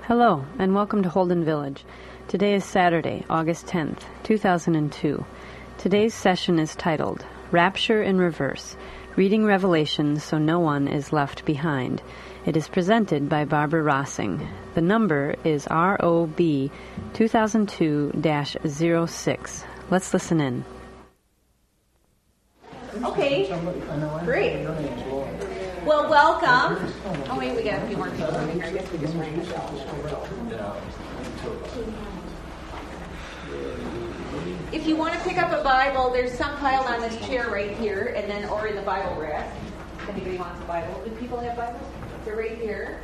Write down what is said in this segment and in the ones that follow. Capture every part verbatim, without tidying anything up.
Hello, and welcome to Holden Village. Today is Saturday, August tenth, two thousand two. Today's session is titled, Rapture in Reverse, Reading Revelation So No One is Left Behind. It is presented by Barbara Rossing. The number is R O B two thousand two dash zero six. Let's listen in. Okay, great. Well, welcome. Oh, wait, we got a few more people in here. I guess we just rang the bell. If you want to pick up a Bible, there's some piled on this chair right here, and then or in the Bible rack. If anybody wants a Bible. Do people have Bibles? They're right here.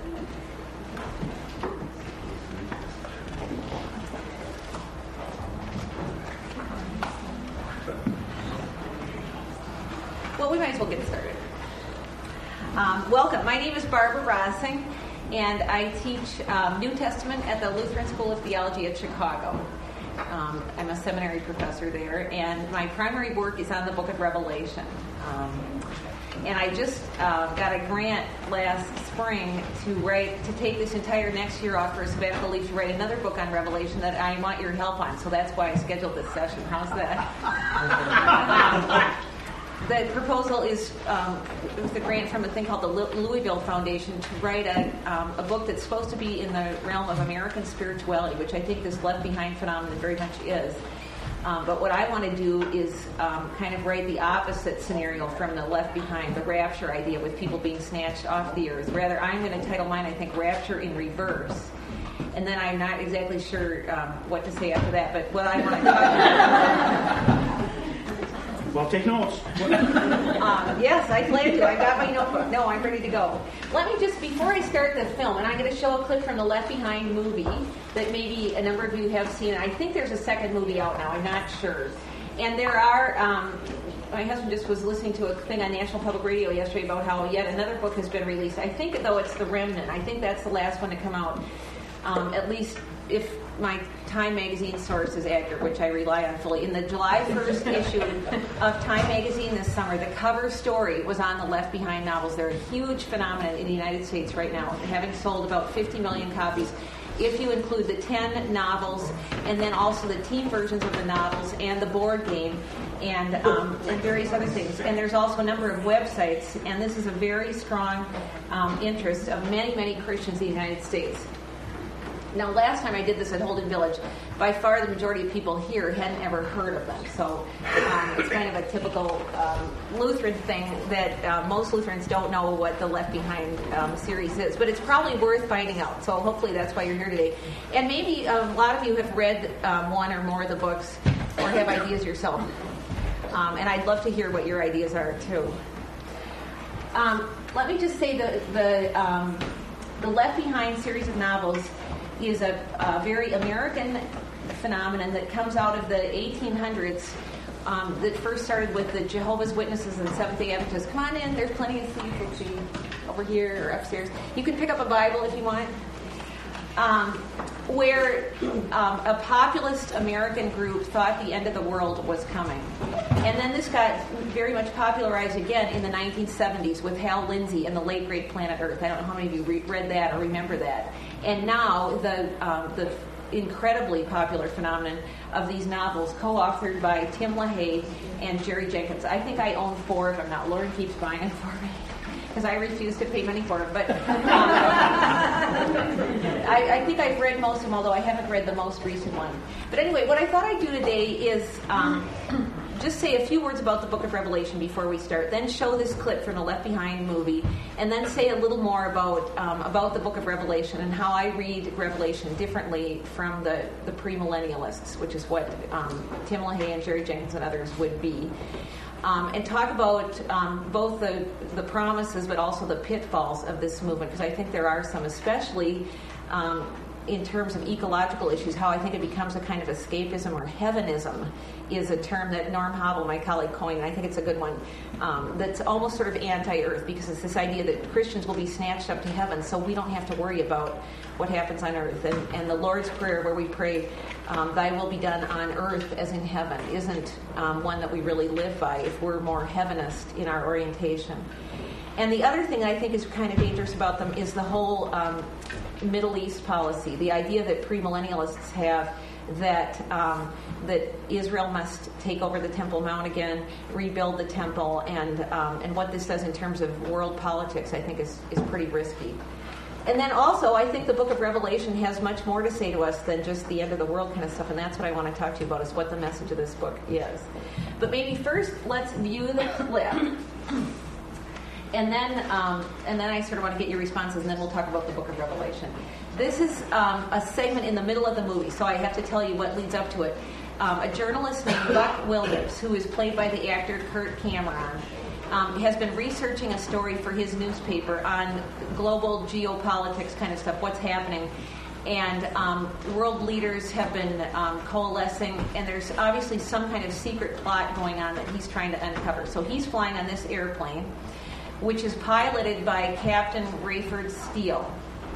Well, we might as well get started. Um, welcome. My name is Barbara Rossing, and I teach um, New Testament at the Lutheran School of Theology at Chicago. Um, I'm a seminary professor there, and my primary work is on the book of Revelation. Um, and I just uh, got a grant last spring to write, to take this entire next year off for a sabbatical leave to write another book on Revelation that I want your help on. So that's why I scheduled this session. How's that? um, The proposal is um, with a grant from a thing called the Louisville Foundation to write a, um, a book that's supposed to be in the realm of American spirituality, which I think this Left Behind phenomenon very much is. Um, but what I want to do is um, kind of write the opposite scenario from the Left Behind, the rapture idea with people being snatched off the earth. Rather, I'm going to title mine, I think, Rapture in Reverse. And then I'm not exactly sure um, what to say after that, but what I want to talk about... Well, take notes. um, yes, I plan to. I got my notebook. No, I'm ready to go. Let me just, before I start the film, and I'm going to show a clip from the Left Behind movie that maybe a number of you have seen. I think there's a second movie out now. I'm not sure. And there are, um, my husband just was listening to a thing on National Public Radio yesterday about how yet another book has been released. I think, though, it's The Remnant. I think that's the last one to come out, um, at least if my Time Magazine source is accurate, which I rely on fully. In the July first issue of Time Magazine this summer, the cover story was on the Left Behind novels. They're a huge phenomenon in the United States right now, having sold about fifty million copies. If you include the ten novels and then also the team versions of the novels and the board game and, um, and various other things. And there's also a number of websites, and this is a very strong um, interest of many, many Christians in the United States. Now, last time I did this at Holden Village, by far the majority of people here hadn't ever heard of them. So um, it's kind of a typical um, Lutheran thing that uh, most Lutherans don't know what the Left Behind um, series is. But it's probably worth finding out. So hopefully that's why you're here today. And maybe um, a lot of you have read um, one or more of the books or have ideas yourself. Um, and I'd love to hear what your ideas are, too. Um, let me just say the, the, um, the Left Behind series of novels is a, a very American phenomenon that comes out of the eighteen hundreds um, that first started with the Jehovah's Witnesses and Seventh-day Adventists. Come on in, there's plenty of seats. We'll see over here or upstairs. You can pick up a Bible if you want. Um, where um, a populist American group thought the end of the world was coming. And then this got very much popularized again in the nineteen seventies with Hal Lindsey and the late great Planet Earth. I don't know how many of you re- read that or remember that. And now the um, the incredibly popular phenomenon of these novels, co-authored by Tim LaHaye and Jerry Jenkins. I think I own four of them now. Lauren keeps buying them for me because I refuse to pay money for them. But um, I, I think I've read most of them, although I haven't read the most recent one. But anyway, what I thought I'd do today is um, just say a few words about the book of Revelation before we start, then show this clip from the Left Behind movie, and then say a little more about um, about the book of Revelation and how I read Revelation differently from the, the premillennialists, which is what um, Tim LaHaye and Jerry Jenkins and others would be. Um, and talk about um, both the, the promises but also the pitfalls of this movement, because I think there are some, especially um, in terms of ecological issues, how I think it becomes a kind of escapism or heavenism is a term that Norm Hobble, my colleague, coined, and I think it's a good one, um, that's almost sort of anti-earth, because it's this idea that Christians will be snatched up to heaven, so we don't have to worry about what happens on earth. And, and the Lord's Prayer, where we pray, um, thy will be done on earth as in heaven, isn't um, one that we really live by if we're more heavenist in our orientation. And the other thing I think is kind of dangerous about them is the whole um, Middle East policy, the idea that premillennialists have that um, that Israel must take over the Temple Mount again, rebuild the temple, and um, and what this does in terms of world politics, I think is, is pretty risky. And then also, I think the book of Revelation has much more to say to us than just the end of the world kind of stuff, and that's what I want to talk to you about, is what the message of this book is. But maybe first, let's view the clip. And then, um, and then I sort of want to get your responses, and then we'll talk about the book of Revelation. This is um, a segment in the middle of the movie, so I have to tell you what leads up to it. Um, a journalist named Buck Williams, who is played by the actor Kurt Cameron, um, has been researching a story for his newspaper on global geopolitics kind of stuff, what's happening. And um, world leaders have been um, coalescing, and there's obviously some kind of secret plot going on that he's trying to uncover. So he's flying on this airplane, which is piloted by Captain Rayford Steele,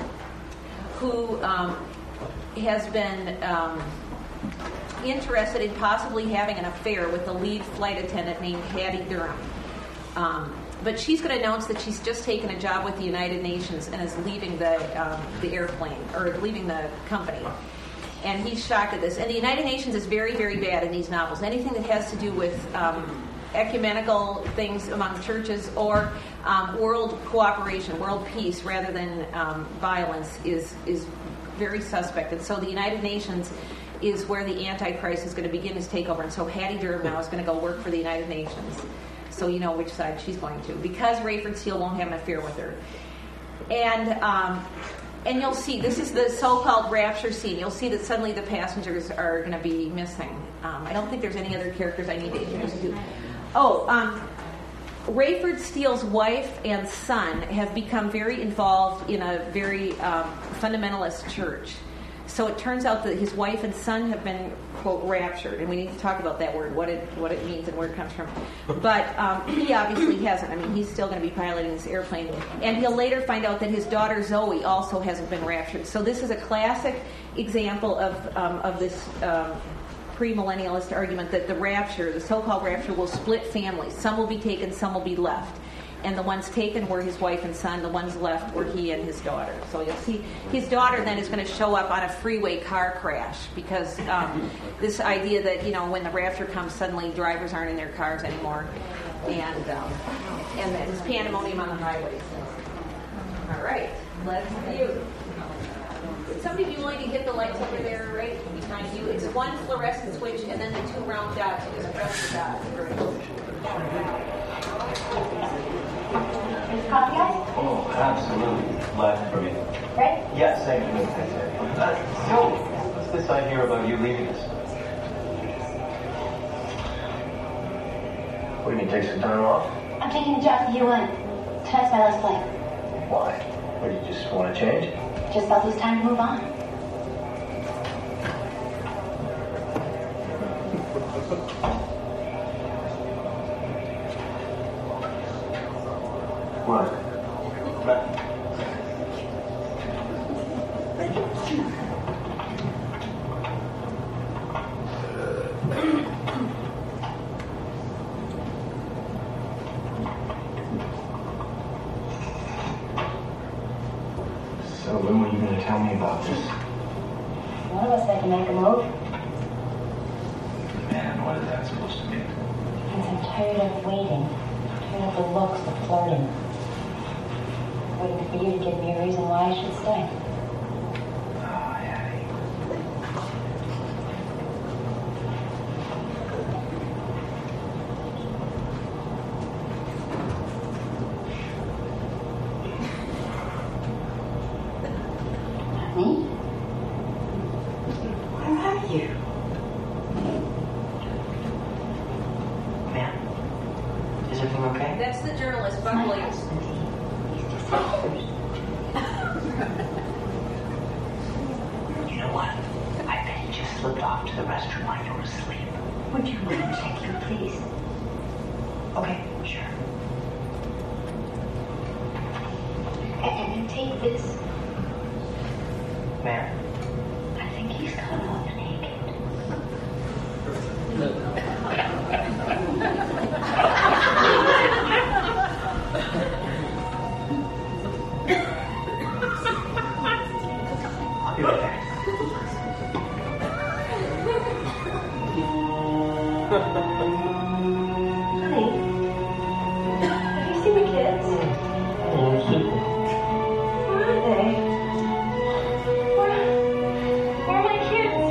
who um, has been um, interested in possibly having an affair with the lead flight attendant named Hattie Durham. Um, but she's going to announce that she's just taken a job with the United Nations and is leaving the um, the airplane, or leaving the company. And he's shocked at this. And the United Nations is very, very bad in these novels. Anything that has to do with um, ecumenical things among churches or um, world cooperation, world peace, rather than um, violence, is is very suspect. And so the United Nations is where the Antichrist is going to begin his takeover. And so Hattie Durham now is going to go work for the United Nations. So you know which side she's going to, because Rayford Steele won't have an affair with her. And um, and you'll see, this is the so-called rapture scene. You'll see that suddenly the passengers are going to be missing. Um, I don't think there's any other characters I need to introduce you to. Oh, um, Rayford Steele's wife and son have become very involved in a very um, fundamentalist church. So it turns out that his wife and son have been, quote, raptured, and we need to talk about that word, what it what it means and where it comes from. But um, he obviously hasn't. I mean, he's still going to be piloting this airplane, and he'll later find out that his daughter Zoe also hasn't been raptured. So this is a classic example of um, of this um, premillennialist argument that the rapture, the so-called rapture, will split families. Some will be taken, some will be left. And the ones taken were his wife and son. The ones left were he and his daughter. So you'll see his daughter then is going to show up on a freeway car crash, because um, this idea that, you know, when the rapture comes, suddenly drivers aren't in their cars anymore, and um, and there's pandemonium on the highways. All right, let's view. Somebody be willing to hit the lights over there, right behind you. It's one fluorescent switch, and then the two round dots. You just press the dots. Coffee, guys? Oh, absolutely. Glad for me. Right? Yes, thank you. Uh, so, what's this I hear about you leaving us? What do you mean, take some time off? I'm taking a job at the U N. Tonight's my last flight. Why? What, do you just want to change? Just thought it was time to move on. What? But, so when were you going to tell me about this? One of us had to make a move. Man, what is that supposed to mean? Since I'm tired of waiting. Tired of the looks, the flirting. Waiting for you to give me a reason why I should stay. Oh, Hattie. Honey? Where are you? Man, is everything okay? That's the journalist, Buck Williams. You know what? I bet he just slipped off to the restroom while you were asleep. Would you mind checking, please? Okay, sure. And, and take this. Man. I think he's gone off naked. Honey, have you seen the kids? Oh, super. Where are they? Where, where are my kids?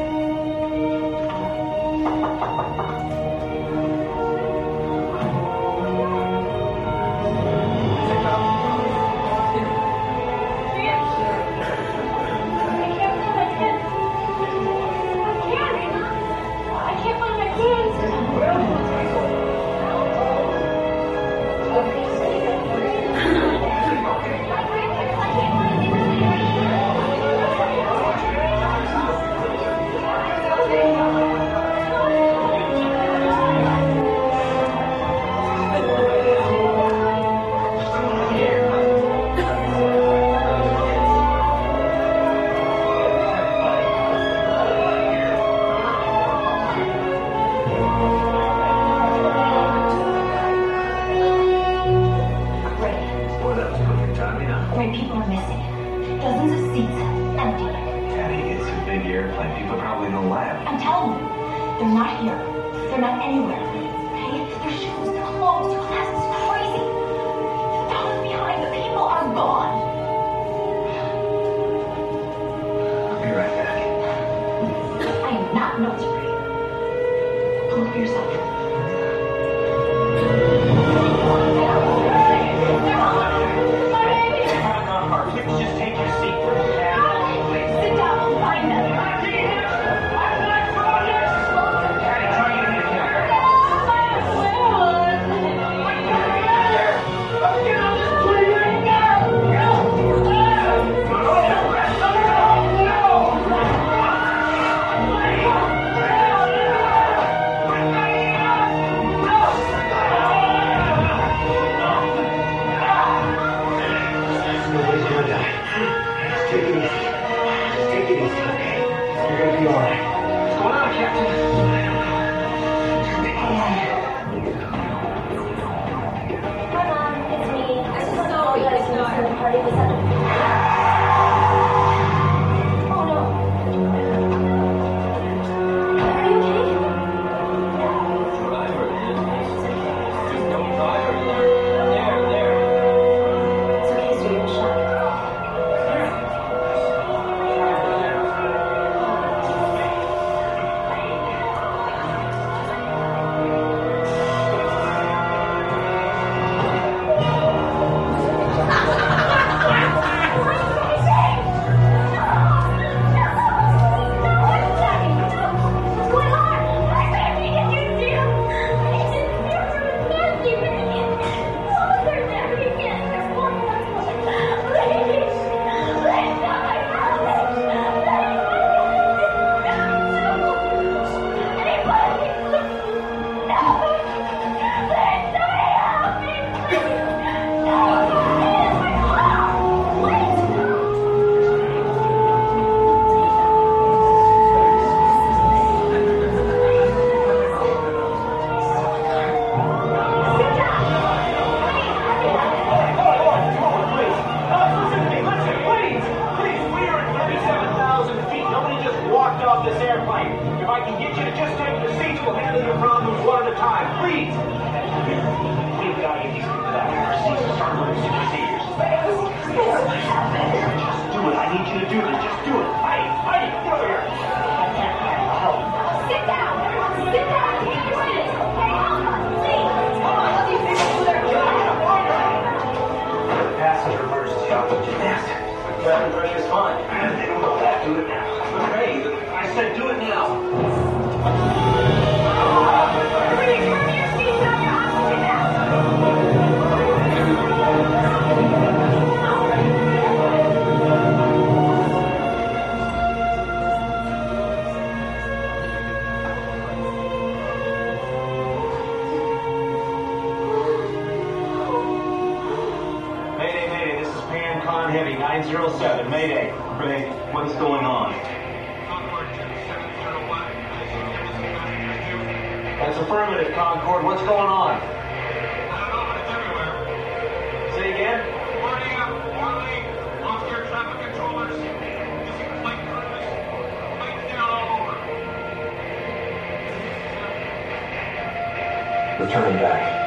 returning back.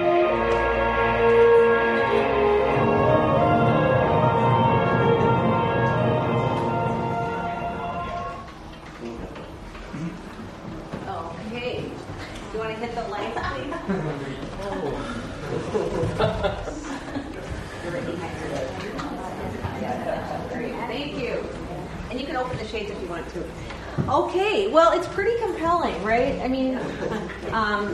Okay. Do you want to hit the lights, please? Thank you. And you can open the shades if you want to. Okay, well, it's pretty compelling, right? I mean, um,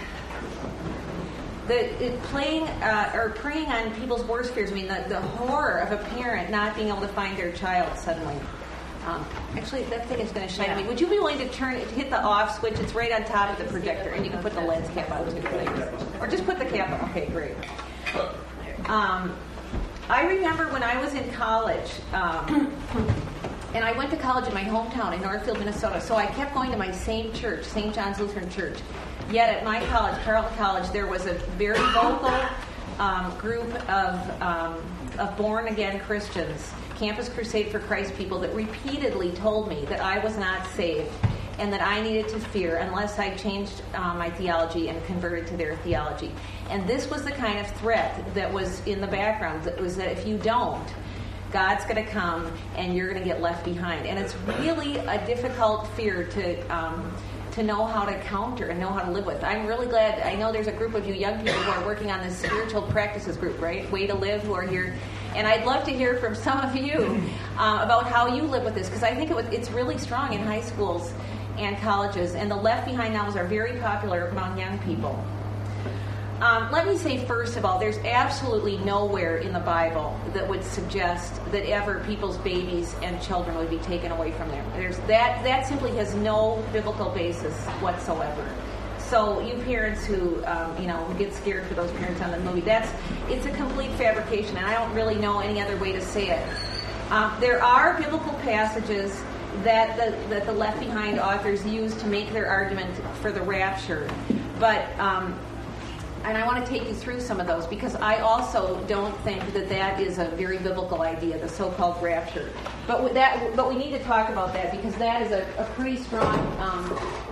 the it playing uh, or preying on people's worst fears. I mean, the, the horror of a parent not being able to find their child suddenly. Um, actually, that thing is going to shine. I mean, would you be willing to turn it, hit the off switch? It's right on top of the projector, and you can put the lens cap on too. Or just put the cap on. Okay, great. Um, I remember when I was in college. Um, And I went to college in my hometown in Northfield, Minnesota, so I kept going to my same church, Saint John's Lutheran Church. Yet at my college, Carleton College, there was a very vocal um, group of, um, of born-again Christians, Campus Crusade for Christ people, that repeatedly told me that I was not saved and that I needed to fear unless I changed uh, my theology and converted to their theology. And this was the kind of threat that was in the background, that was that if you don't, God's going to come and you're going to get left behind. And it's really a difficult fear to um, to know how to counter and know how to live with. I'm really glad. I know there's a group of you young people who are working on this spiritual practices group, right? Way to Live, who are here. And I'd love to hear from some of you uh, about how you live with this, because I think it was, it's really strong in high schools and colleges. And the Left Behind novels are very popular among young people. Um, let me say, first of all, there's absolutely nowhere in the Bible that would suggest that ever people's babies and children would be taken away from them. There's that that simply has no biblical basis whatsoever. So you parents who um, you know who get scared for those parents on the movie, that's it's a complete fabrication, and I don't really know any other way to say it. Um, there are biblical passages that the that the Left Behind authors use to make their argument for the rapture, but um, and I want to take you through some of those, because I also don't think that that is a very biblical idea, the so-called rapture. But with that, but we need to talk about that, because that is a, a pretty strong. Um,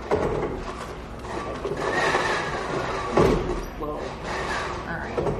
whoa! All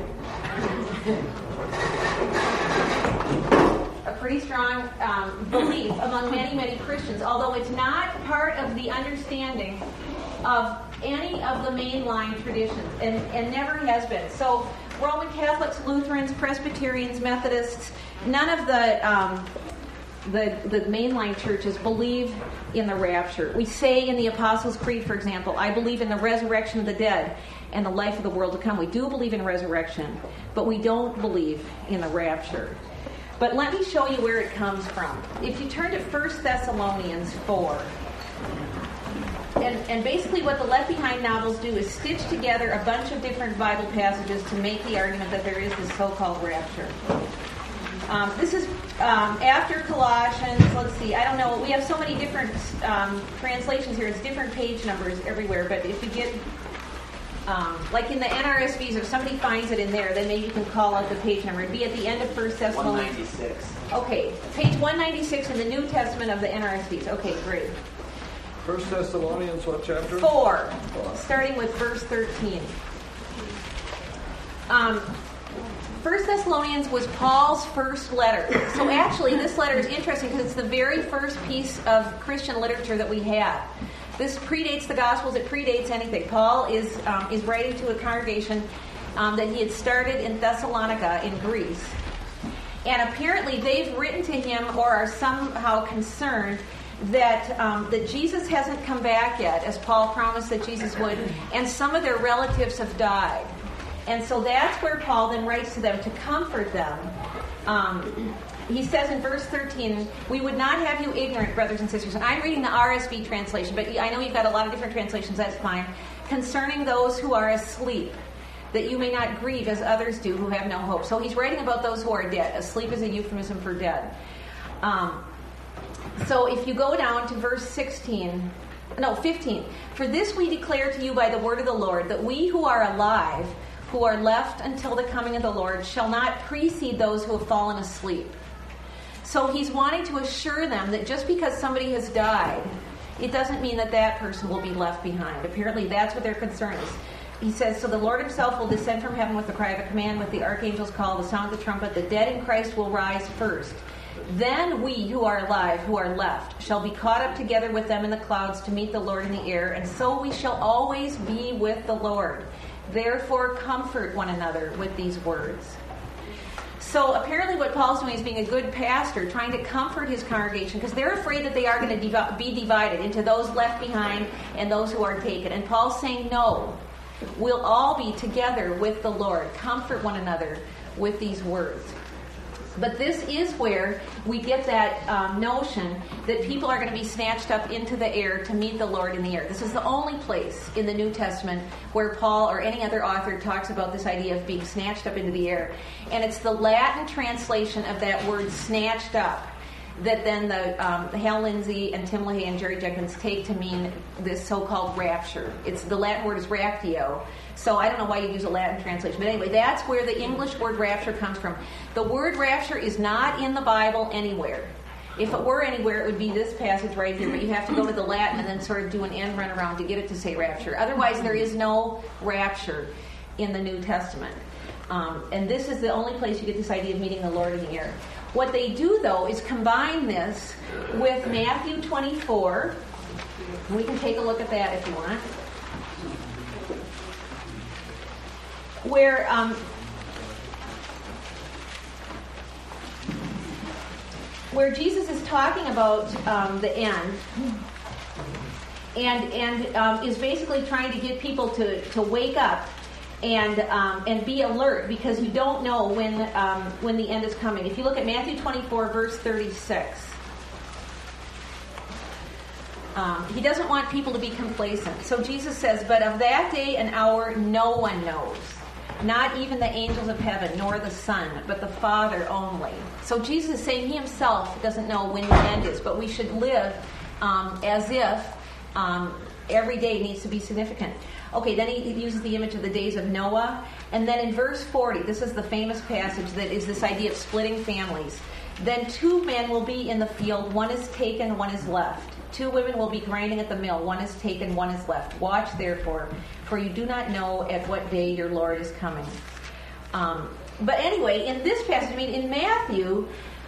right. A pretty strong um, belief among many, many Christians, although it's not part of the understanding of any of the mainline traditions, and, and never has been. So Roman Catholics, Lutherans, Presbyterians, Methodists, none of the um, the, the mainline churches believe in the rapture. We say in the Apostles' Creed, for example, I believe in the resurrection of the dead and the life of the world to come. We do believe in resurrection, but we don't believe in the rapture. But let me show you where it comes from. If you turn to First Thessalonians four, And, and basically what the Left Behind novels do is stitch together a bunch of different Bible passages to make the argument that there is this so-called rapture. Um, this is um, after Colossians. Let's see, I don't know. We have so many different um, translations here. It's different page numbers everywhere. But if you get, um, like in the N R S Vs, if somebody finds it in there, then maybe you can call out the page number. It'd be at the end of First Thessalonians. one ninety-six. Okay, page one ninety-six in the New Testament of the N R S Vs. Okay, great. First Thessalonians, what chapter? Four, starting with verse thirteen. Um, First Thessalonians was Paul's first letter. So actually, this letter is interesting because it's the very first piece of Christian literature that we have. This predates the Gospels. It predates anything. Paul is um, is writing to a congregation um, that he had started in Thessalonica in Greece. And apparently they've written to him or are somehow concerned that um, that Jesus hasn't come back yet, as Paul promised that Jesus would, and some of their relatives have died. And so that's where Paul then writes to them to comfort them. Um, he says in verse thirteen, we would not have you ignorant, brothers and sisters. And I'm reading the R S V translation, but I know you've got a lot of different translations, that's fine. Concerning those who are asleep, that you may not grieve as others do who have no hope. So he's writing about those who are dead. Asleep is a euphemism for dead. Um, So if you go down to verse sixteen, no, fifteen. For this we declare to you by the word of the Lord, that we who are alive, who are left until the coming of the Lord, shall not precede those who have fallen asleep. So he's wanting to assure them that just because somebody has died, it doesn't mean that that person will be left behind. Apparently that's what their concern is. he says, so the Lord himself will descend from heaven with the cry of a command, with the archangel's call, the sound of the trumpet. The dead in Christ will rise first. Then we who are alive, who are left, shall be caught up together with them in the clouds to meet the Lord in the air, and so we shall always be with the Lord. Therefore, comfort one another with these words. So apparently what Paul's doing is being a good pastor, trying to comfort his congregation, because they're afraid that they are going to div- be divided into those left behind and those who are taken. And Paul's saying, no, we'll all be together with the Lord. Comfort one another with these words. But this is where we get that um, notion that people are going to be snatched up into the air to meet the Lord in the air. This is the only place in the New Testament where Paul or any other author talks about this idea of being snatched up into the air. And it's the Latin translation of that word snatched up that then the um, Hal Lindsey and Tim LaHaye and Jerry Jenkins take to mean this so-called rapture. It's the Latin word is raptio. So I don't know why you use a Latin translation. But anyway, that's where the English word rapture comes from. The word rapture is not in the Bible anywhere. If it were anywhere, it would be this passage right here. But you have to go to the Latin and then sort of do an end run around to get it to say rapture. Otherwise, there is no rapture in the New Testament. Um, and this is the only place you get this idea of meeting the Lord in the air. What they do, though, is combine this with Matthew twenty-four. We can take a look at that if you want. Where um, where Jesus is talking about um, the end, and and um, is basically trying to get people to, to wake up and um, and be alert, because you don't know when um, when the end is coming. If you look at Matthew twenty-four, verse thirty-six. Um, he doesn't want people to be complacent. So Jesus says, but of that day and hour no one knows, not even the angels of heaven, nor the Son, but the Father only. So Jesus is saying he himself doesn't know when the end is, but we should live um, as if um, every day needs to be significant. Okay, then he uses the image of the days of Noah. And then in verse forty, this is the famous passage that is this idea of splitting families. Then two men will be in the field, one is taken, one is left. Two women will be grinding at the mill, one is taken, one is left. Watch therefore, for you do not know at what day your Lord is coming. Um, but anyway, in this passage, I mean, in Matthew,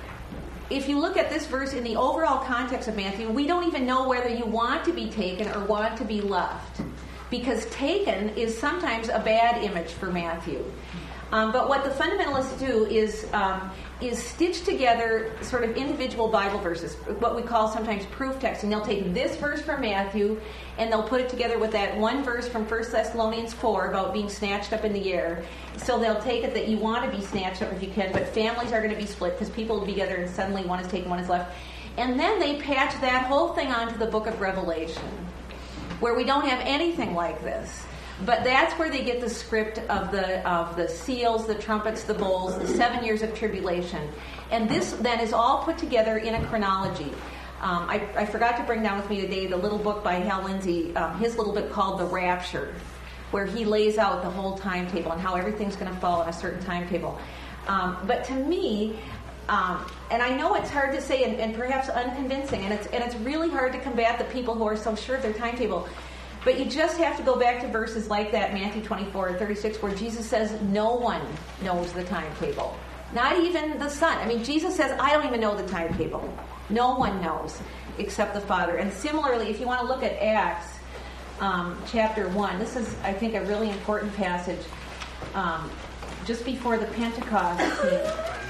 if you look at this verse in the overall context of Matthew, we don't even know whether you want to be taken or want to be left. Because taken is sometimes a bad image for Matthew. Um, but what the fundamentalists do is um, is stitch together sort of individual Bible verses, what we call sometimes proof text. And they'll take this verse from Matthew and they'll put it together with that one verse from First Thessalonians four about being snatched up in the air. So they'll take it that you want to be snatched up if you can, but families are going to be split because people will be together and suddenly one is taken, one is left. And then they patch that whole thing onto the book of Revelation, where we don't have anything like this. But that's where they get the script of the of the seals, the trumpets, the bowls, the seven years of tribulation. And this then is all put together in a chronology. Um, I, I forgot to bring down with me today the little book by Hal Lindsey, um, his little book called The Rapture, where he lays out the whole timetable and how everything's going to fall on a certain timetable. Um, but to me, Um, and I know it's hard to say and, and perhaps unconvincing, and it's and it's really hard to combat the people who are so sure of their timetable. But you just have to go back to verses like that, Matthew twenty-four and thirty-six, where Jesus says no one knows the timetable. Not even the Son. I mean, Jesus says, I don't even know the timetable. No one knows except the Father. And similarly, if you want to look at Acts um, chapter one, this is, I think, a really important passage um, just before the Pentecost scene,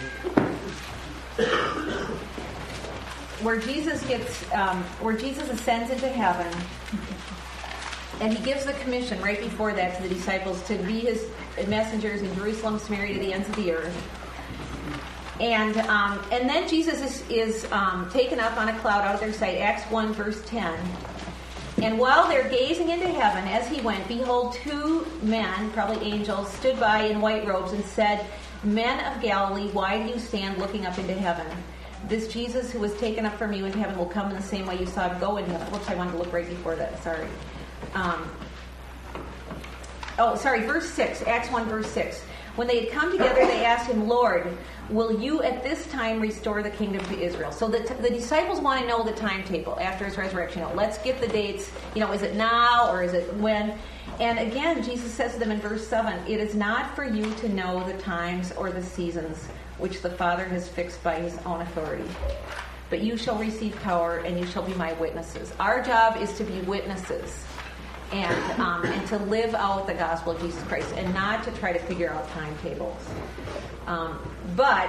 where Jesus gets, um, where Jesus ascends into heaven, and he gives the commission right before that to the disciples to be his messengers in Jerusalem, Samaria, to the ends of the earth. And um, and then Jesus is, is um, taken up on a cloud out of their sight. Acts one, verse ten. And while they're gazing into heaven as he went, behold, two men, probably angels, stood by in white robes and said, Men of Galilee, why do you stand looking up into heaven? This Jesus who was taken up from you into heaven will come in the same way you saw him go into heaven. Whoops, I wanted to look right before that. Sorry. Um, oh, sorry, verse six, Acts one, verse six. When they had come together, they asked him, Lord, will you at this time restore the kingdom to Israel? So the, t- the disciples want to know the timetable after his resurrection. You know, let's get the dates. You know, is it now or is it when? And again, Jesus says to them in verse seven, it is not for you to know the times or the seasons which the Father has fixed by his own authority. But you shall receive power and you shall be my witnesses. Our job is to be witnesses. And, um, and to live out the gospel of Jesus Christ and not to try to figure out timetables. Um, but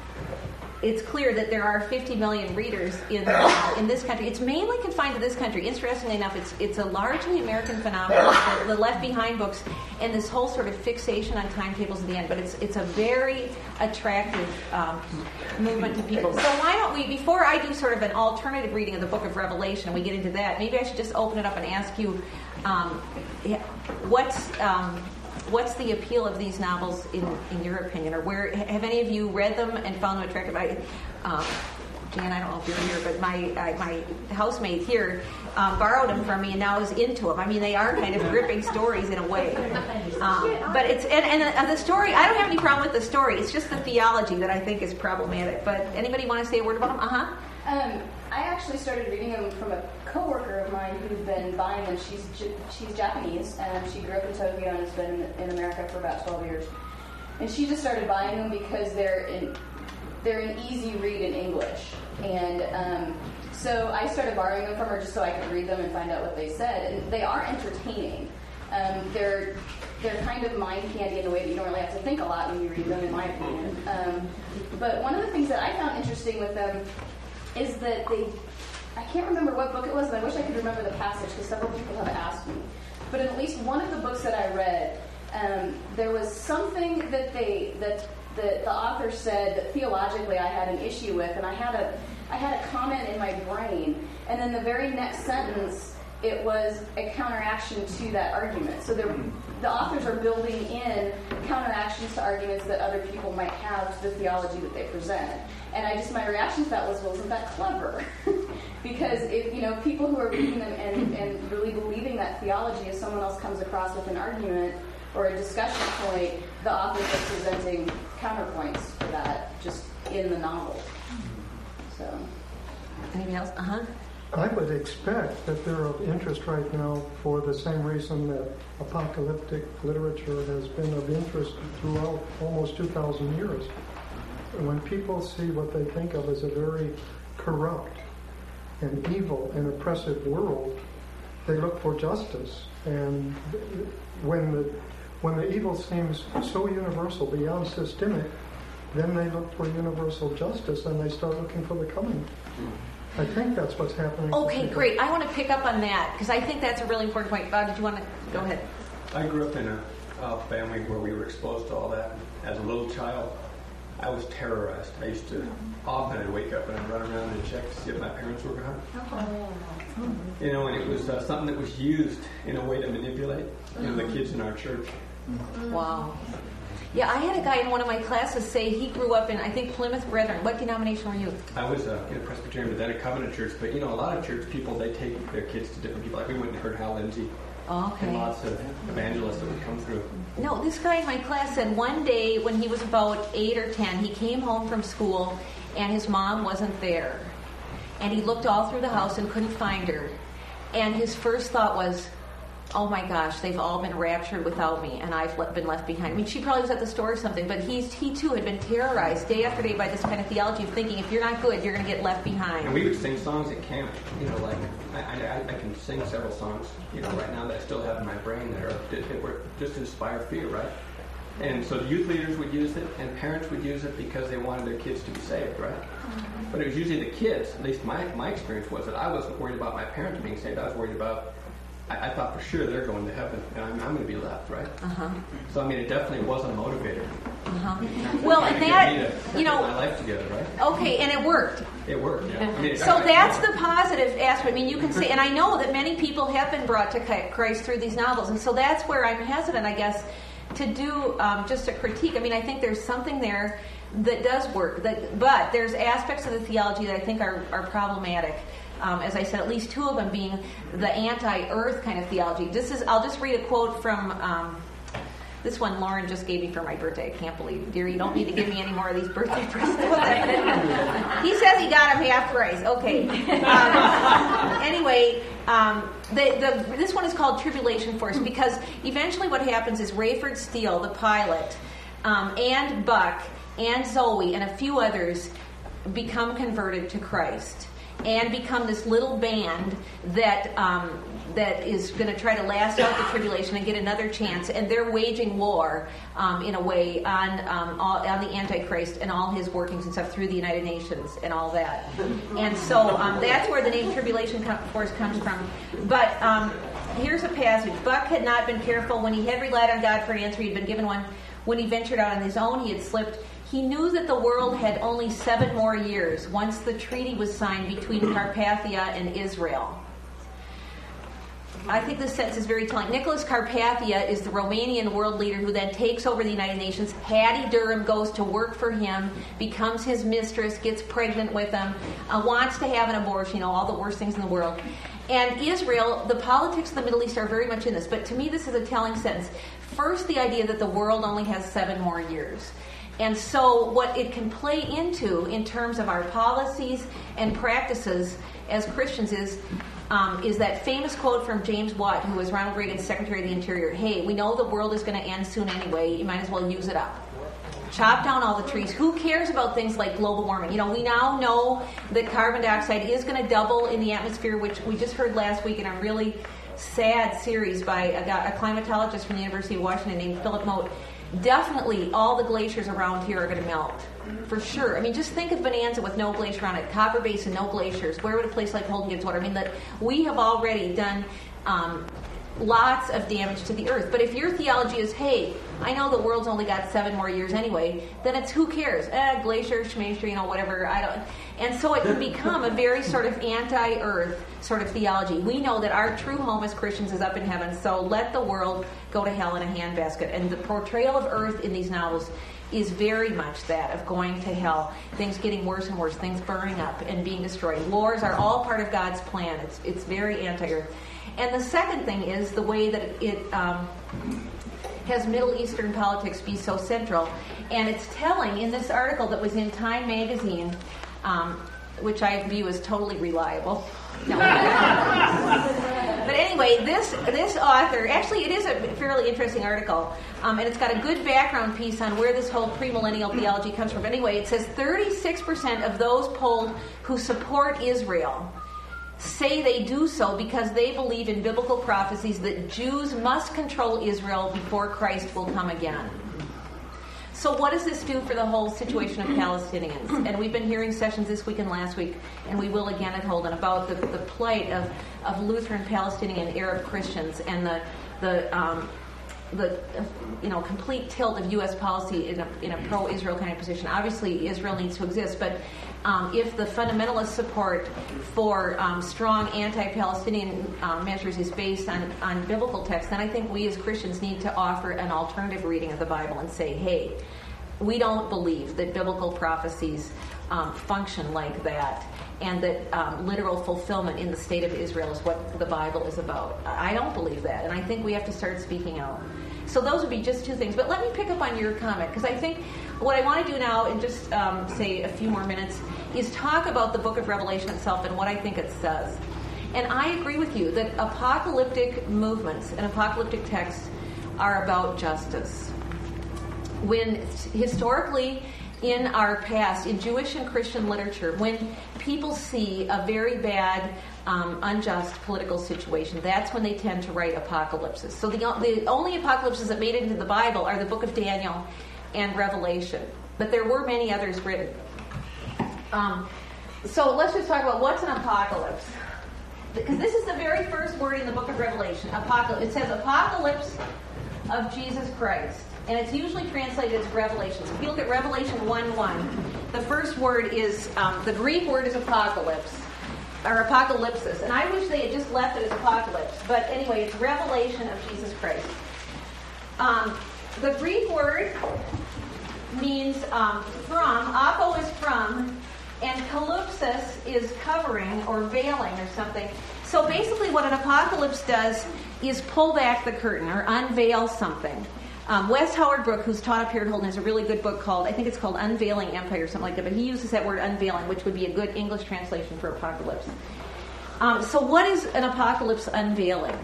it's clear that there are fifty million readers in uh, in this country. It's mainly confined to this country. Interestingly enough, it's it's a largely American phenomenon, the, the Left Behind books and this whole sort of fixation on timetables at the end. But it's it's a very attractive um, movement to people. So why don't we, before I do sort of an alternative reading of the book of Revelation, and we get into that, maybe I should just open it up and ask you, um, what's... Um, What's the appeal of these novels in, in your opinion, or where have any of you read them and found them attractive? I, um, Jan, I don't know if you're here, but my uh, my housemate here um, borrowed them from me and now is into them. I mean, they are kind of gripping stories in a way. Um, but it's and, and the, the story. I don't have any problem with the story. It's just the theology that I think is problematic. But anybody want to say a word about them? Uh huh. Um, I actually started reading them from a coworker of mine who's been buying them. She's she's Japanese, and she grew up in Tokyo and has been in, in America for about twelve years. And she just started buying them because they're in, they're an easy read in English. And um, so I started borrowing them from her just so I could read them and find out what they said. And they are entertaining. Um, they're they're kind of mind candy in the way that you don't really have to think a lot when you read them, in my opinion. Um, but one of the things that I found interesting with them is that they, I can't remember what book it was, and I wish I could remember the passage because several people have asked me. But in at least one of the books that I read, um, there was something that they that the, the author said that theologically I had an issue with, and I had a I had a comment in my brain, and then the very next sentence it was a counteraction to that argument. So there, the authors are building in counteractions to arguments that other people might have to the theology that they present. And I just, my reaction to that was, well, isn't that clever? Because if, you know, people who are reading them and, and really believing that theology, if someone else comes across with an argument or a discussion point, the authors are presenting counterpoints for that just in the novel. So, anything else? Uh-huh. I would expect that they're of interest right now for the same reason that apocalyptic literature has been of interest throughout almost two thousand years. When people see what they think of as a very corrupt and evil and oppressive world, they look for justice. And when the when the evil seems so universal, beyond systemic, then they look for universal justice and they start looking for the coming. I think that's what's happening. Okay, great. I want to pick up on that because I think that's a really important point. Bob, did you want to go ahead? I grew up in a uh, family where we were exposed to all that. As a little child, I was terrorized. I used to often I'd wake up and I'd run around and check to see if my parents were gone. You know, and it was uh, something that was used in a way to manipulate, you know, the kids in our church. Wow. Yeah, I had a guy in one of my classes say he grew up in, I think, Plymouth Brethren. What denomination were you? I was uh, in a Presbyterian, but then a Covenant church. But, you know, a lot of church people, they take their kids to different people. Like we went and heard Hal Lindsey. Okay. And lots of evangelists that would come through. No, this guy in my class said one day when he was about eight or ten, he came home from school and his mom wasn't there. And he looked all through the house and couldn't find her. And his first thought was, oh my gosh, they've all been raptured without me, and I've le- been left behind. I mean, she probably was at the store or something, but he's, he too had been terrorized day after day by this kind of theology of thinking, if you're not good, you're going to get left behind. And we would sing songs at camp, you know, like, I, I, I can sing several songs, you know, right now that I still have in my brain that, are, that were just to inspire fear, right? And so the youth leaders would use it, and parents would use it because they wanted their kids to be saved, right? Mm-hmm. But it was usually the kids, at least my, my experience was that I wasn't worried about my parents being saved, I was worried about I, I thought for sure they're going to heaven, and I'm, I'm going to be left, right? Uh-huh. So, I mean, it definitely was a motivator. Uh-huh. Well, and that, to you know... my life together, right? Okay, and it worked. It worked, yeah. I mean, so that's the positive aspect. I mean, you can say, and I know that many people have been brought to Christ through these novels, and so that's where I'm hesitant, I guess, to do um, just a critique. I mean, I think there's something there that does work, that, but there's aspects of the theology that I think are, are problematic. Um, as I said, at least two of them being the anti-earth kind of theology. This is, I'll just read a quote from um, This one Lauren just gave me for my birthday. I can't believe it. Dear, you don't need to give me any more of these birthday presents. He says he got them half price. Okay. Um, anyway, um, the, the, this one is called Tribulation Force because eventually what happens is Rayford Steele, the pilot, um, and Buck, and Zoe, and a few others become converted to Christ and become this little band that um, that is going to try to last out the tribulation and get another chance. And they're waging war um, in a way on um, all, on the Antichrist and all his workings and stuff through the United Nations and all that. And so um, that's where the name Tribulation Force comes from. But um, here's a passage. Buck had not been careful when he had relied on God for an answer. He'd been given one. When he ventured out on his own, he had slipped. He knew that the world had only seven more years once the treaty was signed between Carpathia and Israel. I think this sentence is very telling. Nicholas Carpathia is the Romanian world leader who then takes over the United Nations. Hattie Durham goes to work for him, becomes his mistress, gets pregnant with him, uh, wants to have an abortion, you know, all the worst things in the world. And Israel, the politics of the Middle East are very much in this. But to me, this is a telling sentence. First, the idea that the world only has seven more years. And so what it can play into in terms of our policies and practices as Christians is um, is that famous quote from James Watt, who was Ronald Reagan's Secretary of the Interior. Hey, we know the world is going to end soon anyway. You might as well use it up. Chop down all the trees. Who cares about things like global warming? You know, we now know that carbon dioxide is going to double in the atmosphere, which we just heard last week in a really sad series by a, a climatologist from the University of Washington named Philip Mote. Definitely all the glaciers around here are going to melt. For sure. I mean, just think of Bonanza with no glacier on it. Copper Basin, no glaciers. Where would a place like Holden get water? I mean, that we have already done um, lots of damage to the earth. But if your theology is, hey, I know the world's only got seven more years anyway, then it's who cares? Eh, glacier, schmacier, you know, whatever. I don't. And so it can become a very sort of anti-earth sort of theology. We know that our true home as Christians is up in heaven, so let the world go to hell in a handbasket. And the portrayal of earth in these novels is very much that, of going to hell, things getting worse and worse, things burning up and being destroyed. Wars are all part of God's plan. It's it's very anti-earth. And the second thing is the way that it, it um, has Middle Eastern politics be so central. And it's telling in this article that was in Time magazine, um, which I view as totally reliable. No. But anyway, this this author, actually it is a fairly interesting article, um, and it's got a good background piece on where this whole premillennial theology comes from. Anyway, it says thirty-six percent of those polled who support Israel say they do so because they believe in biblical prophecies that Jews must control Israel before Christ will come again. So what does this do for the whole situation of Palestinians? And we've been hearing sessions this week and last week, and we will again at Holden, about the, the plight of, of Lutheran, Palestinian, Arab Christians and the the um, the you know complete tilt of U S policy in a, in a pro-Israel kind of position. Obviously, Israel needs to exist, but um, if the fundamentalist support for um, strong anti-Palestinian um, measures is based on, on biblical text, then I think we as Christians need to offer an alternative reading of the Bible and say, hey, we don't believe that biblical prophecies um, function like that, and that um, literal fulfillment in the state of Israel is what the Bible is about. I don't believe that, and I think we have to start speaking out. So those would be just two things. But let me pick up on your comment, because I think what I want to do now, in just um, say a few more minutes, is talk about the book of Revelation itself and what I think it says. And I agree with you that apocalyptic movements and apocalyptic texts are about justice. When historically in our past, in Jewish and Christian literature, when people see a very bad, um, unjust political situation, that's when they tend to write apocalypses. So the, the only apocalypses that made it into the Bible are the book of Daniel and Revelation. But there were many others written. Um, so let's just talk about what's an apocalypse. Because this is the very first word in the book of Revelation, apocalypse. It says apocalypse of Jesus Christ. And it's usually translated as Revelation. So if you look at Revelation one one, the first word is, um, the Greek word is apocalypse, or apocalypsis. And I wish they had just left it as apocalypse. But anyway, it's revelation of Jesus Christ. Um, the Greek word means um, from, apo is from, and kalypsis is covering or veiling or something. So basically what an apocalypse does is pull back the curtain or unveil something. Um, Wes Howard Brooke, who's taught up here at Holden, has a really good book called, I think it's called Unveiling Empire or something like that, but he uses that word unveiling, which would be a good English translation for apocalypse. Um, so what is an apocalypse unveiling?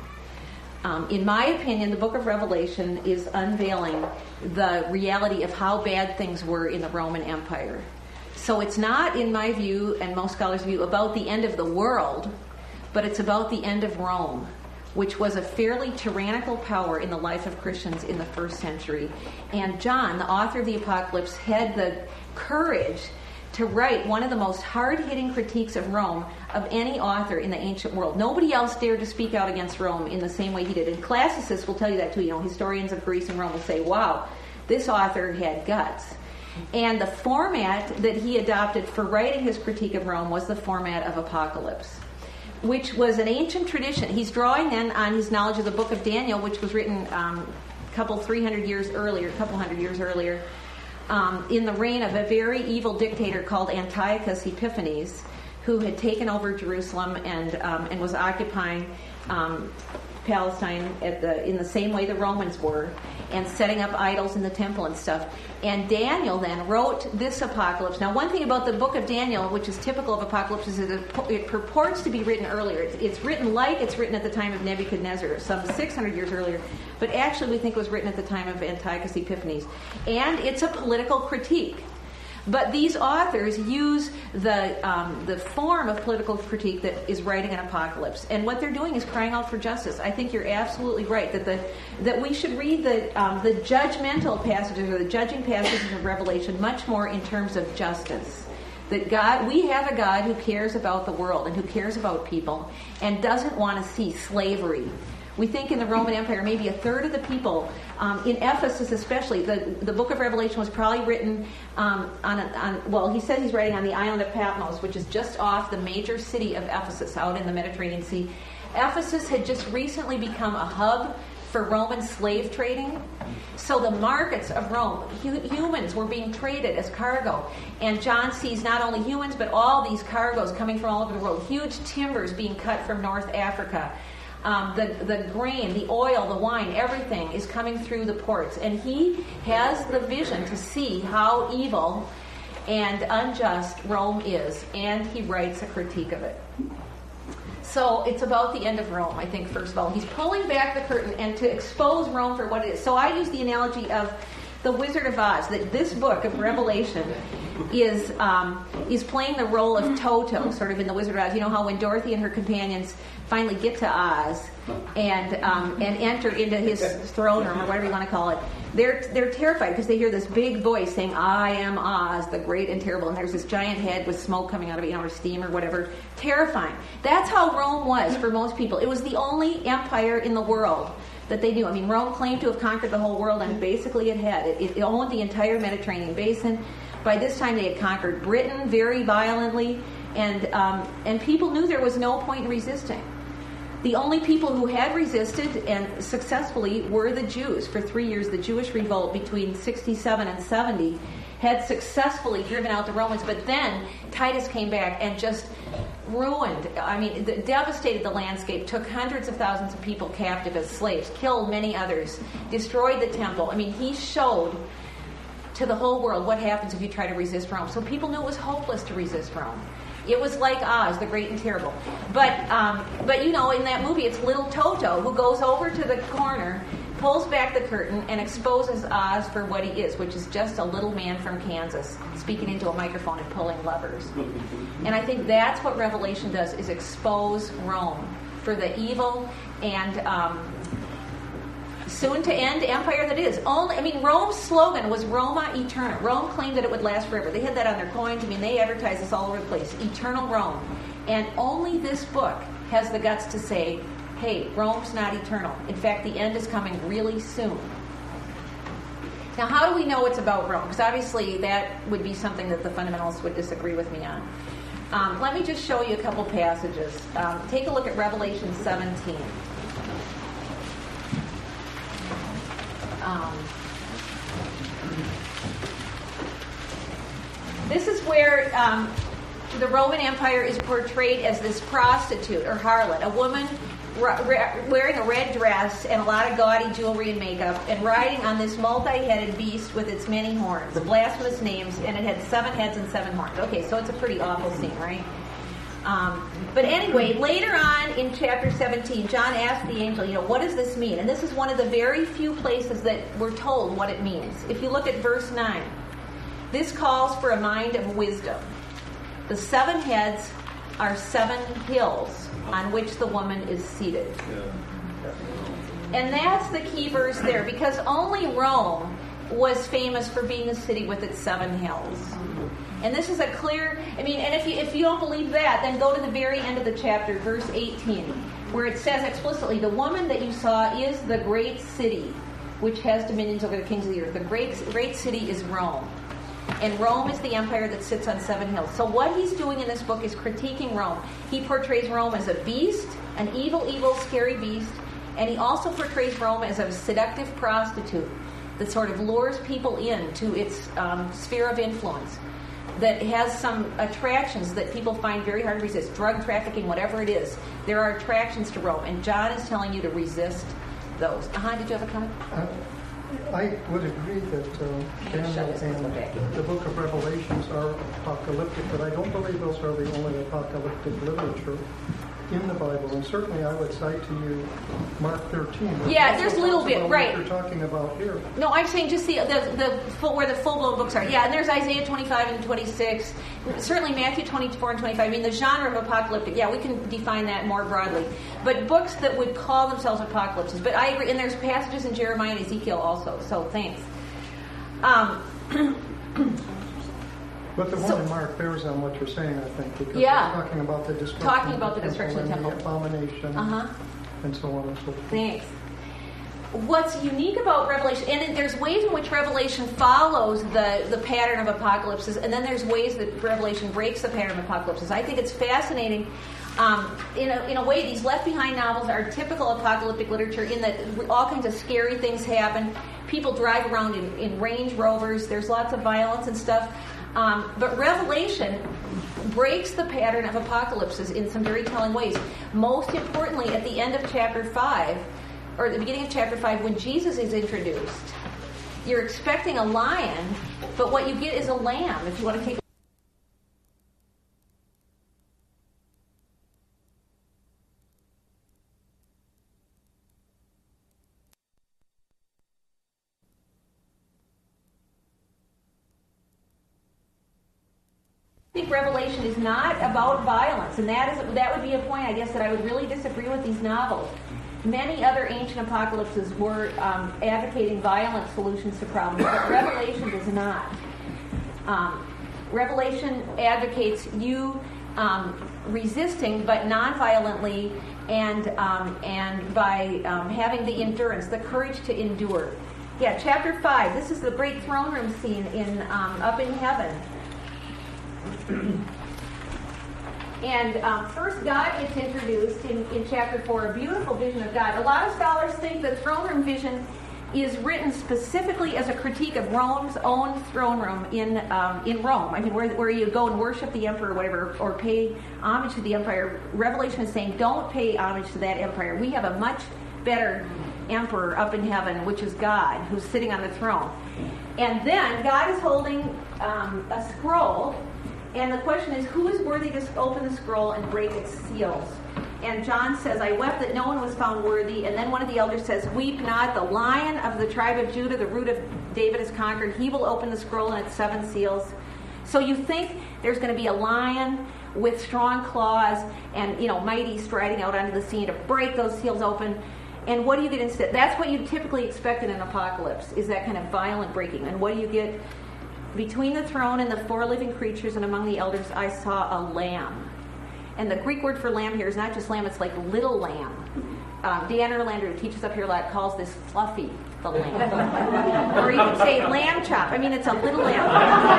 Um, in my opinion, the book of Revelation is unveiling the reality of how bad things were in the Roman Empire. So it's not, in my view, and most scholars' view, about the end of the world, but it's about the end of Rome, which was a fairly tyrannical power in the life of Christians in the first century. And John, the author of the Apocalypse, had the courage to write one of the most hard-hitting critiques of Rome of any author in the ancient world. Nobody else dared to speak out against Rome in the same way he did. And classicists will tell you that too. You know, historians of Greece and Rome will say, wow, this author had guts. And the format that he adopted for writing his critique of Rome was the format of Apocalypse, which was an ancient tradition. He's drawing then on his knowledge of the book of Daniel, which was written um, a couple, three hundred years earlier, a couple hundred years earlier, um, in the reign of a very evil dictator called Antiochus Epiphanes, who had taken over Jerusalem and um, and was occupying um, Palestine at the in the same way the Romans were, and setting up idols in the temple and stuff. And Daniel then wrote this apocalypse. Now, one thing about the book of Daniel, which is typical of apocalypse, is that it purports to be written earlier. It's, it's written like it's written at the time of Nebuchadnezzar, some six hundred years earlier, but actually we think it was written at the time of Antiochus Epiphanes. And it's a political critique. But these authors use the um, the form of political critique that is writing an apocalypse, and what they're doing is crying out for justice. I think you're absolutely right that the that we should read the um, the judgmental passages or the judging passages of Revelation much more in terms of justice. That God, we have a God who cares about the world and who cares about people and doesn't want to see slavery. We think in the Roman Empire, maybe a third of the people, um, in Ephesus especially, the, the book of Revelation was probably written um, on, a, on, well, he says he's writing on the island of Patmos, which is just off the major city of Ephesus, out in the Mediterranean Sea. Ephesus had just recently become a hub for Roman slave trading. So the markets of Rome, hu- humans were being traded as cargo. And John sees not only humans, but all these cargoes coming from all over the world. Huge timbers being cut from North Africa. Um, the, the grain, the oil, the wine, everything is coming through the ports. And he has the vision to see how evil and unjust Rome is. And he writes a critique of it. So it's about the end of Rome, I think, first of all. He's pulling back the curtain and to expose Rome for what it is. So I use the analogy of the Wizard of Oz, that this book of Revelation is um, is playing the role of Toto, sort of in the Wizard of Oz. You know how when Dorothy and her companions finally get to Oz and um, and enter into his throne room, or whatever you want to call it, they're they're terrified because they hear this big voice saying, "I am Oz, the great and terrible," and there's this giant head with smoke coming out of it, you know, or steam or whatever. Terrifying. That's how Rome was for most people. It was the only empire in the world that they knew. I mean, Rome claimed to have conquered the whole world, and basically it had. It, it owned the entire Mediterranean basin. By this time, they had conquered Britain very violently, and um, and people knew there was no point in resisting. The only people who had resisted and successfully were the Jews. For three years, the Jewish revolt between sixty-seven and seventy had successfully driven out the Romans, but then Titus came back and just ruined, I mean, the, devastated the landscape, took hundreds of thousands of people captive as slaves, killed many others, destroyed the temple. I mean, he showed to the whole world what happens if you try to resist Rome. So people knew it was hopeless to resist Rome. It was like Oz, the Great and Terrible. But, um, but you know, in that movie, it's little Toto who goes over to the corner, pulls back the curtain, and exposes Oz for what he is, which is just a little man from Kansas speaking into a microphone and pulling levers. And I think that's what Revelation does, is expose Rome for the evil and um, soon-to-end empire that is. Only, I mean, Rome's slogan was Roma Eterna. Rome claimed that it would last forever. They had that on their coins. I mean, they advertised this all over the place. Eternal Rome. And only this book has the guts to say, hey, Rome's not eternal. In fact, the end is coming really soon. Now, how do we know it's about Rome? Because obviously that would be something that the fundamentalists would disagree with me on. Um, let me just show you a couple passages. Um, take a look at Revelation seventeen. Um, this is where um, the Roman Empire is portrayed as this prostitute or harlot, a woman ra- ra- wearing a red dress and a lot of gaudy jewelry and makeup, and riding on this multi-headed beast with its many horns, blasphemous names, and it had seven heads and seven horns. Okay, so it's a pretty awful scene, right? Um, but anyway, later on in chapter seventeen, John asked the angel, you know, what does this mean? And this is one of the very few places that we're told what it means. If you look at verse nine, this calls for a mind of wisdom. The seven heads are seven hills on which the woman is seated. And that's the key verse there, because only Rome was famous for being a city with its seven hills. And this is a clear, I mean, and if you if you don't believe that, then go to the very end of the chapter, verse eighteen, where it says explicitly, the woman that you saw is the great city, which has dominions over the kings of the earth. The great, great city is Rome. And Rome is the empire that sits on seven hills. So what he's doing in this book is critiquing Rome. He portrays Rome as a beast, an evil, evil, scary beast, and he also portrays Rome as a seductive prostitute that sort of lures people into its um, sphere of influence, that has some attractions that people find very hard to resist. Drug trafficking, whatever it is. There are attractions to Rome, and John is telling you to resist those. Uh-huh, did you have a comment? Uh, I would agree that uh, Daniel and the book of Revelations are apocalyptic, but I don't believe those are the only apocalyptic literature in the Bible. And certainly I would cite to you Mark thirteen. Yeah, there's a little bit, right. What you're talking about here. No, I'm saying just the the, the full, where the full-blown books are. Yeah, and there's Isaiah twenty-five and twenty-six. Certainly Matthew twenty-four and twenty-five. I mean, the genre of apocalyptic, yeah, we can define that more broadly. But books that would call themselves apocalypses. But I agree, and there's passages in Jeremiah and Ezekiel also, so thanks. Um, But the one so, in Mark bears on what you're saying, I think, because yeah, it's talking about the destruction talking about of the the destruction of the temple, and the abomination, uh-huh. and so on and so forth. Thanks. What's unique about Revelation, and there's ways in which Revelation follows the, the pattern of apocalypses, and then there's ways that Revelation breaks the pattern of apocalypses. I think it's fascinating. Um, in, a, in a way, these Left Behind novels are typical apocalyptic literature in that all kinds of scary things happen. People drive around in, in Range Rovers. There's lots of violence and stuff. Um, but Revelation breaks the pattern of apocalypses in some very telling ways. Most importantly, at the end of chapter five, or at the beginning of chapter five, when Jesus is introduced, you're expecting a lion, but what you get is a lamb, if you want to take Revelation is not about violence, and that is that would be a point, I guess, that I would really disagree with these novels. Many other ancient apocalypses were um, advocating violent solutions to problems, but Revelation does not. Um, Revelation advocates you um, resisting, but non-violently, and um, and by um, having the endurance, the courage to endure. Yeah, chapter five. This is the great throne room scene in um, up in heaven. And um, first, God gets introduced in, in chapter four, a beautiful vision of God. A lot of scholars think that throne room vision is written specifically as a critique of Rome's own throne room in um, in Rome. I mean, where, where you go and worship the emperor or whatever, or pay homage to the empire. Revelation is saying, don't pay homage to that empire. We have a much better emperor up in heaven, which is God, who's sitting on the throne. And then God is holding um, a scroll. And the question is, who is worthy to open the scroll and break its seals? And John says, I wept that no one was found worthy. And then one of the elders says, weep not, the Lion of the tribe of Judah, the root of David, is conquered. He will open the scroll and its seven seals. So you think there's going to be a lion with strong claws and, you know, mighty striding out onto the scene to break those seals open. And what do you get instead? That's what you typically expect in an apocalypse, is that kind of violent breaking. And what do you get? Between the throne and the four living creatures and among the elders, I saw a lamb. And the Greek word for lamb here is not just lamb, it's like little lamb. Um, Dan Erlander, who teaches up here a lot, calls this Fluffy the lamb. Or you could say lamb chop. I mean, it's a little lamb.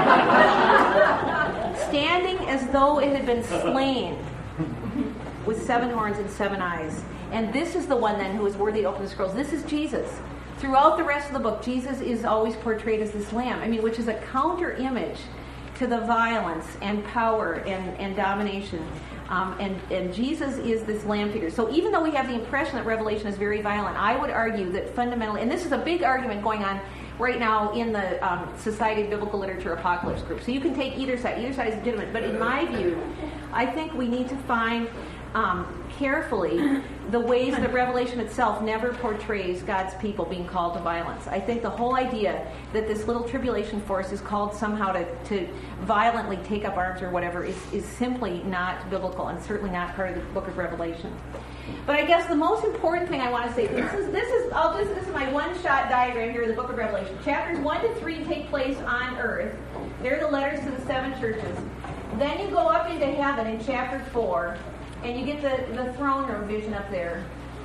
Standing as though it had been slain, with seven horns and seven eyes. And this is the one then who is worthy to open the scrolls. This is Jesus. Throughout the rest of the book, Jesus is always portrayed as this lamb. I mean, which is a counter image to the violence and power and, and domination. Um, and, and Jesus is this lamb figure. So even though we have the impression that Revelation is very violent, I would argue that fundamentally, and this is a big argument going on right now in the um, Society of Biblical Literature Apocalypse group. So you can take either side. Either side is legitimate. But in my view, I think we need to find um, carefully the ways that Revelation itself never portrays God's people being called to violence. I think the whole idea that this little tribulation force is called somehow to, to violently take up arms or whatever is, is simply not biblical and certainly not part of the book of Revelation. But I guess the most important thing I want to say, this is this is I'll just this is my one-shot diagram here of the book of Revelation. Chapters one to three take place on earth. They're the letters to the seven churches. Then you go up into heaven in chapter four, and you get the, the throne room vision up there.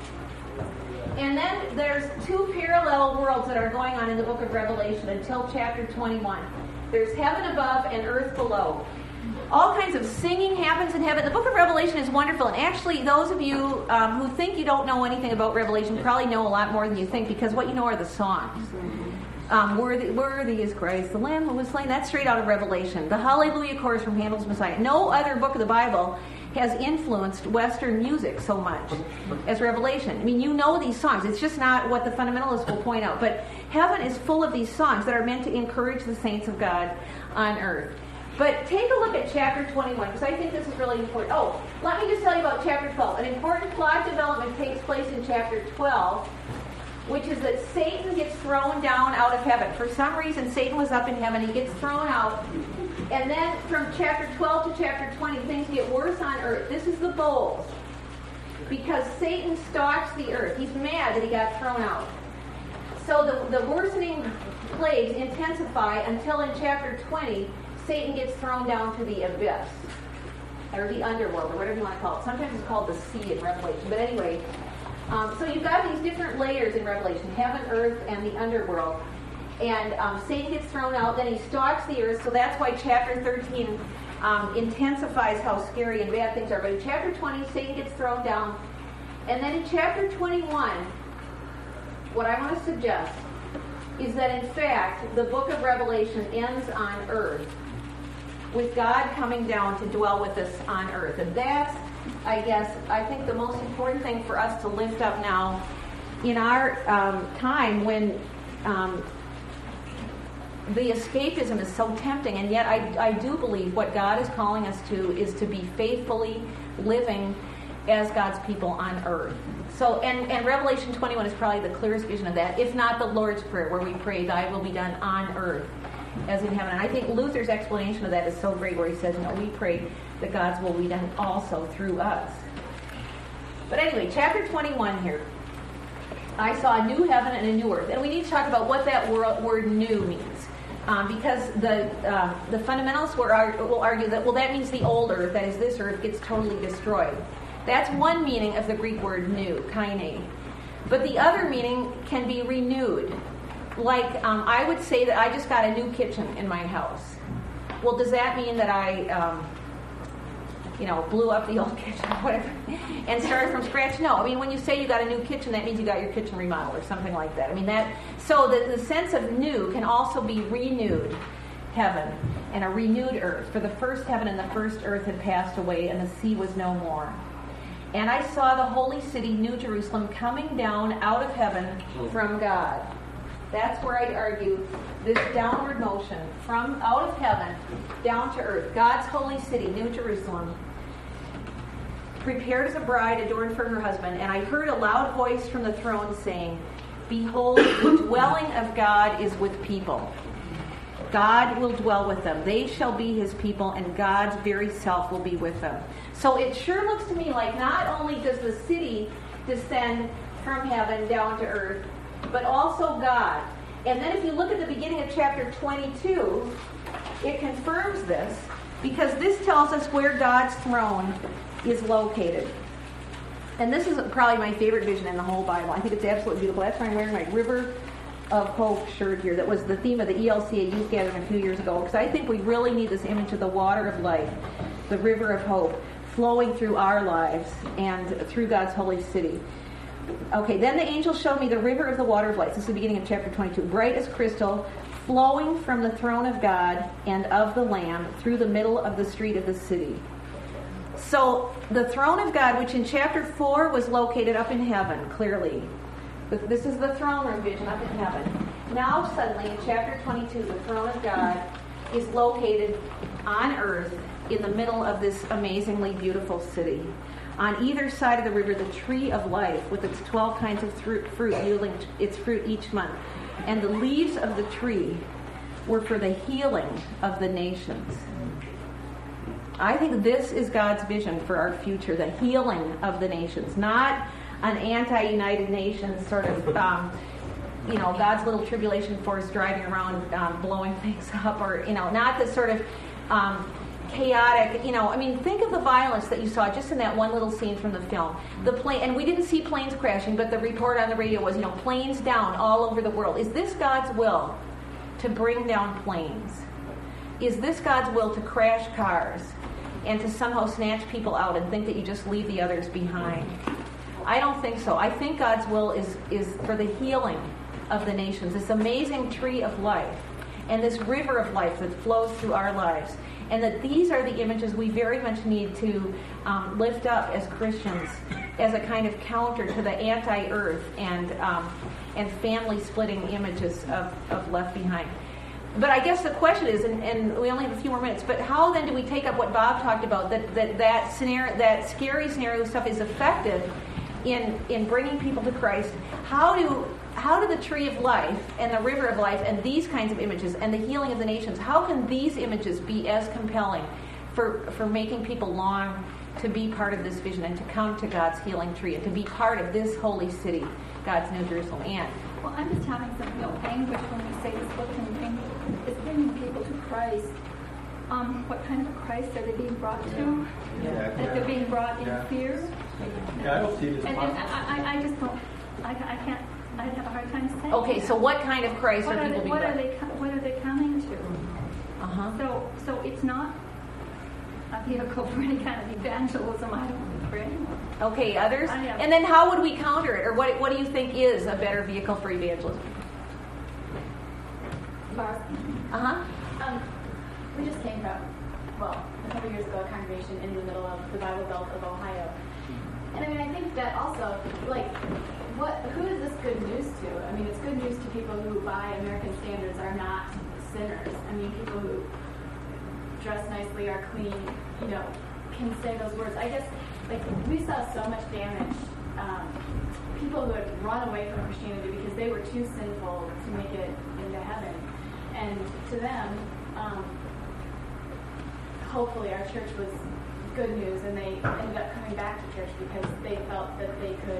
And then there's two parallel worlds that are going on in the book of Revelation until chapter twenty-one. There's heaven above and earth below. All kinds of singing happens in heaven. The book of Revelation is wonderful. And actually, those of you um, who think you don't know anything about Revelation probably know a lot more than you think, because what you know are the songs. Um, worthy, worthy is Christ, the Lamb who was slain. That's straight out of Revelation. The Hallelujah chorus from Handel's Messiah. No other book of the Bible has influenced Western music so much as Revelation. I mean, you know these songs. It's just not what the fundamentalists will point out. But heaven is full of these songs that are meant to encourage the saints of God on earth. But take a look at chapter twenty-one, because I think this is really important. Oh, let me just tell you about chapter twelve. An important plot development takes place in chapter twelve, which is that Satan gets thrown down out of heaven. For some reason, Satan was up in heaven. He gets thrown out. And then from chapter twelve to chapter twenty, things get worse on earth. This is the bowls. Because Satan stalks the earth. He's mad that he got thrown out. So the, the worsening plagues intensify until in chapter twenty, Satan gets thrown down to the abyss, or the underworld, or whatever you want to call it. Sometimes it's called the sea in Revelation. But anyway, um, so you've got these different layers in Revelation, heaven, earth, and the underworld. And um, Satan gets thrown out, then he stalks the earth, so that's why chapter thirteen um, intensifies how scary and bad things are. But in chapter twenty, Satan gets thrown down. And then in chapter twenty-one, what I want to suggest is that in fact, the book of Revelation ends on earth, with God coming down to dwell with us on earth. And that's, I guess, I think the most important thing for us to lift up now in our um, time when um, the escapism is so tempting, and yet I, I do believe what God is calling us to is to be faithfully living as God's people on earth. So, and, and Revelation twenty-one is probably the clearest vision of that, if not the Lord's Prayer, where we pray, thy will be done on earth as in heaven. And I think Luther's explanation of that is so great, where he says, no, we pray that God's will be done also through us. But anyway, chapter twenty-one here. I saw a new heaven and a new earth. And we need to talk about what that word, word new means. Um, because the uh, the fundamentalists will argue, will argue that, well, that means the old earth, that is, this earth, gets totally destroyed. That's one meaning of the Greek word new, kaine. But the other meaning can be renewed. Like, um, I would say that I just got a new kitchen in my house. Well, does that mean that I, um, you know, blew up the old kitchen or whatever and started from scratch? No. I mean, when you say you got a new kitchen, that means you got your kitchen remodeled or something like that. I mean, that, so the, the sense of new can also be renewed heaven and a renewed earth. For the first heaven and the first earth had passed away, and the sea was no more. And I saw the holy city, New Jerusalem, coming down out of heaven from God. That's where I'd argue this downward motion from out of heaven down to earth. God's holy city, New Jerusalem, prepared as a bride adorned for her husband. And I heard a loud voice from the throne saying, behold, the dwelling of God is with people. God will dwell with them. They shall be his people, and God's very self will be with them. So it sure looks to me like not only does the city descend from heaven down to earth, but also God. And then if you look at the beginning of chapter twenty-two, it confirms this, because this tells us where God's throne is located. And this is probably my favorite vision in the whole Bible. I think it's absolutely beautiful. That's why I'm wearing my River of Hope shirt here. That was the theme of the E L C A Youth Gathering a few years ago, because I think we really need this image of the water of life, the river of hope, flowing through our lives and through God's holy city. Okay, then the angel showed me the river of the water of life. This is the beginning of chapter twenty-two. Bright as crystal, flowing from the throne of God and of the Lamb through the middle of the street of the city. So the throne of God, which in chapter four was located up in heaven, clearly. This is the throne room vision up in heaven. Now suddenly in chapter twenty-two, the throne of God is located on earth in the middle of this amazingly beautiful city. On either side of the river, the tree of life with its twelve kinds of fruit, fruit yielding its fruit each month. And the leaves of the tree were for the healing of the nations. I think this is God's vision for our future, the healing of the nations, not an anti-United Nations sort of, um, you know, God's little tribulation force driving around um, blowing things up, or, you know, not this sort of um, chaotic, you know, I mean, think of the violence that you saw just in that one little scene from the film. The plane, and we didn't see planes crashing, but the report on the radio was, you know, planes down all over the world. Is this God's will to bring down planes? Is this God's will to crash cars and to somehow snatch people out and think that you just leave the others behind? I don't think so. I think God's will is, is for the healing of the nations, this amazing tree of life and this river of life that flows through our lives. And that these are the images we very much need to um, lift up as Christians as a kind of counter to the anti-earth and um, and family-splitting images of, of Left Behind. But I guess the question is, and, and we only have a few more minutes, but how then do we take up what Bob talked about, that that, that scenario, that scary scenario stuff is effective in in bringing people to Christ? How do how do the tree of life and the river of life and these kinds of images and the healing of the nations, how can these images be as compelling for for making people long to be part of this vision and to come to God's healing tree and to be part of this holy city, God's New Jerusalem? Anne? Well, I'm just having some real anguish when we say this book and bring, is bringing people to Christ. Um, what kind of a Christ are they being brought to? Yeah. That yeah. They're being brought in yeah. fear? Yeah, I don't see it as and, and I, I just don't, I, I can't, I'd have a hard time saying. Okay, so what kind of Christ what are people they, being what brought are they What are they coming to? Uh-huh. So, so it's not a vehicle for any kind of evangelism, I don't think, for anyone. Okay, others? I have, and then how would we counter it? Or what what do you think is a better vehicle for evangelism? Barb? Uh-huh. Um, we just came from, well, a couple years ago, a congregation in the middle of the Bible Belt of Ohio. And I mean, I think that also, like, what, who is this good news to? I mean, it's good news to people who, by American standards, are not sinners. I mean, people who dress nicely, are clean, you know, can say those words. I guess, like, we saw so much damage. Um, people who had run away from Christianity because they were too sinful to make it into heaven. And to them, um, hopefully our church was good news, and they ended up coming back to church because they felt that they could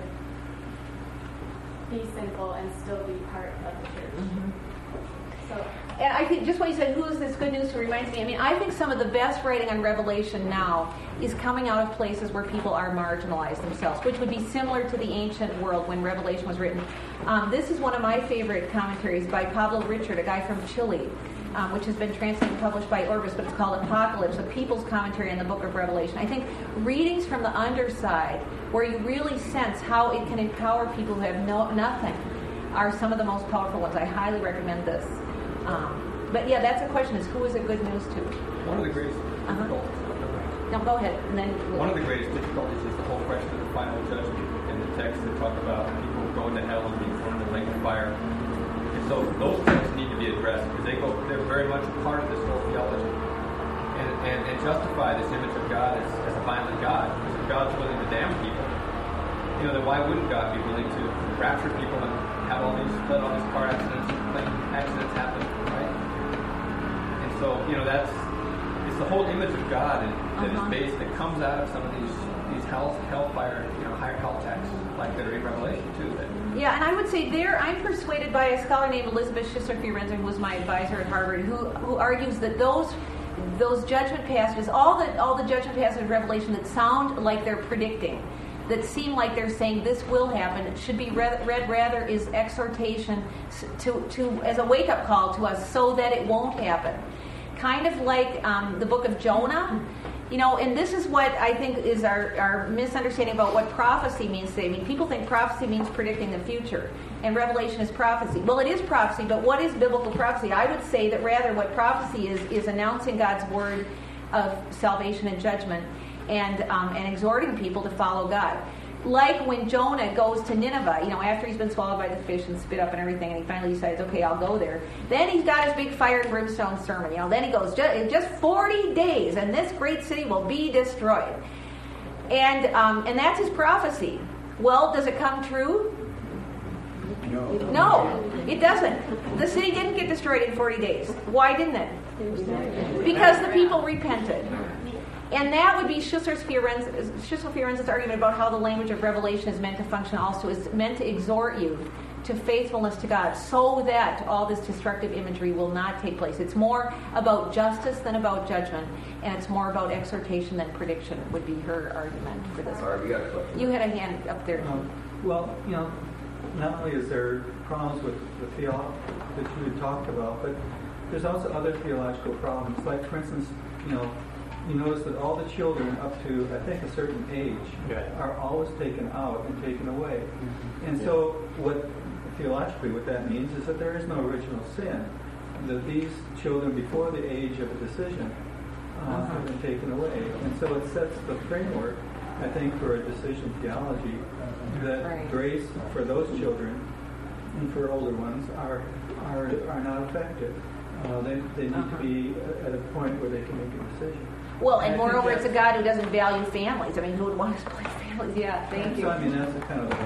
be sinful and still be part of the church. Mm-hmm. So, and I think just when you said, who is this good news to, reminds me, I mean, I think some of the best writing on Revelation now is coming out of places where people are marginalized themselves, which would be similar to the ancient world when Revelation was written. Um, this is one of my favorite commentaries by Pablo Richard, a guy from Chile, um, which has been translated and published by Orbis, but it's called Apocalypse, a people's commentary on the book of Revelation. I think readings from the underside, where you really sense how it can empower people who have no, nothing, are some of the most powerful ones. I highly recommend this. Um, but yeah, that's a question: is who is it good news to? One of the greatest uh-huh. difficulties. No, go ahead. And then we'll one of the greatest difficulties is the whole question of the final judgment in the text that talk about people going to hell and being thrown in the lake of fire. And so those texts need to be addressed because they go, they're very much part of this whole theology, and and, and justify this image of God as, as a violent God. Because if God's willing to damn people, you know, then why wouldn't God be willing to rapture people and have all these let all these car accidents, plane accidents happen, right? And so, you know, that's it's the whole image of God and, that uh-huh. is based that comes out of some of these these hell hellfire, you know, higher hell texts like that are in Revelation too. That, yeah, and I would say there, I'm persuaded by a scholar named Elizabeth Schisler-Fiorenza, who was my advisor at Harvard, who who argues that those those judgment passages, all the all the judgment passages of Revelation that sound like they're predicting, that seem like they're saying this will happen, should be read, read rather as exhortation to, to as a wake-up call to us so that it won't happen. Kind of like um, the book of Jonah You know, and this is what I think is our, our misunderstanding about what prophecy means today. I mean, people think prophecy means predicting the future, and Revelation is prophecy. Well, it is prophecy, but what is biblical prophecy? I would say that rather what prophecy is, is announcing God's word of salvation and judgment, and um, and exhorting people to follow God. Like when Jonah goes to Nineveh, you know, after he's been swallowed by the fish and spit up and everything, and he finally decides, okay, I'll go there. Then he's got his big fire and brimstone sermon, you know. Then he goes, just, just forty days, and this great city will be destroyed. And um, and that's his prophecy. Well, does it come true? No. No, it doesn't. The city didn't get destroyed in forty days. Why didn't it? Because the people repented. And that would be Schussler Fiorenza's argument about how the language of Revelation is meant to function also. Is meant to exhort you to faithfulness to God so that all this destructive imagery will not take place. It's more about justice than about judgment, and it's more about exhortation than prediction, would be her argument for this. All right, we got a question. You had a hand up there. Um, well, you know, not only is there problems with the theology that you had talked about, but there's also other theological problems. Like, for instance, you know, you notice that all the children up to, I think, a certain age right. are always taken out and taken away. Mm-hmm. And yeah. so what theologically what that means is that there is no original sin. That these children before the age of a decision uh, uh-huh. have been taken away. And so it sets the framework, I think, for a decision theology that right. grace for those children and for older ones are are, are not effective. Uh, they, they need uh-huh. to be at a point where they can make a decision. Well, and, and moreover, it's a God who doesn't value families. I mean, who would want to play families? Yeah, thank so, you. I mean, that's a kind of a...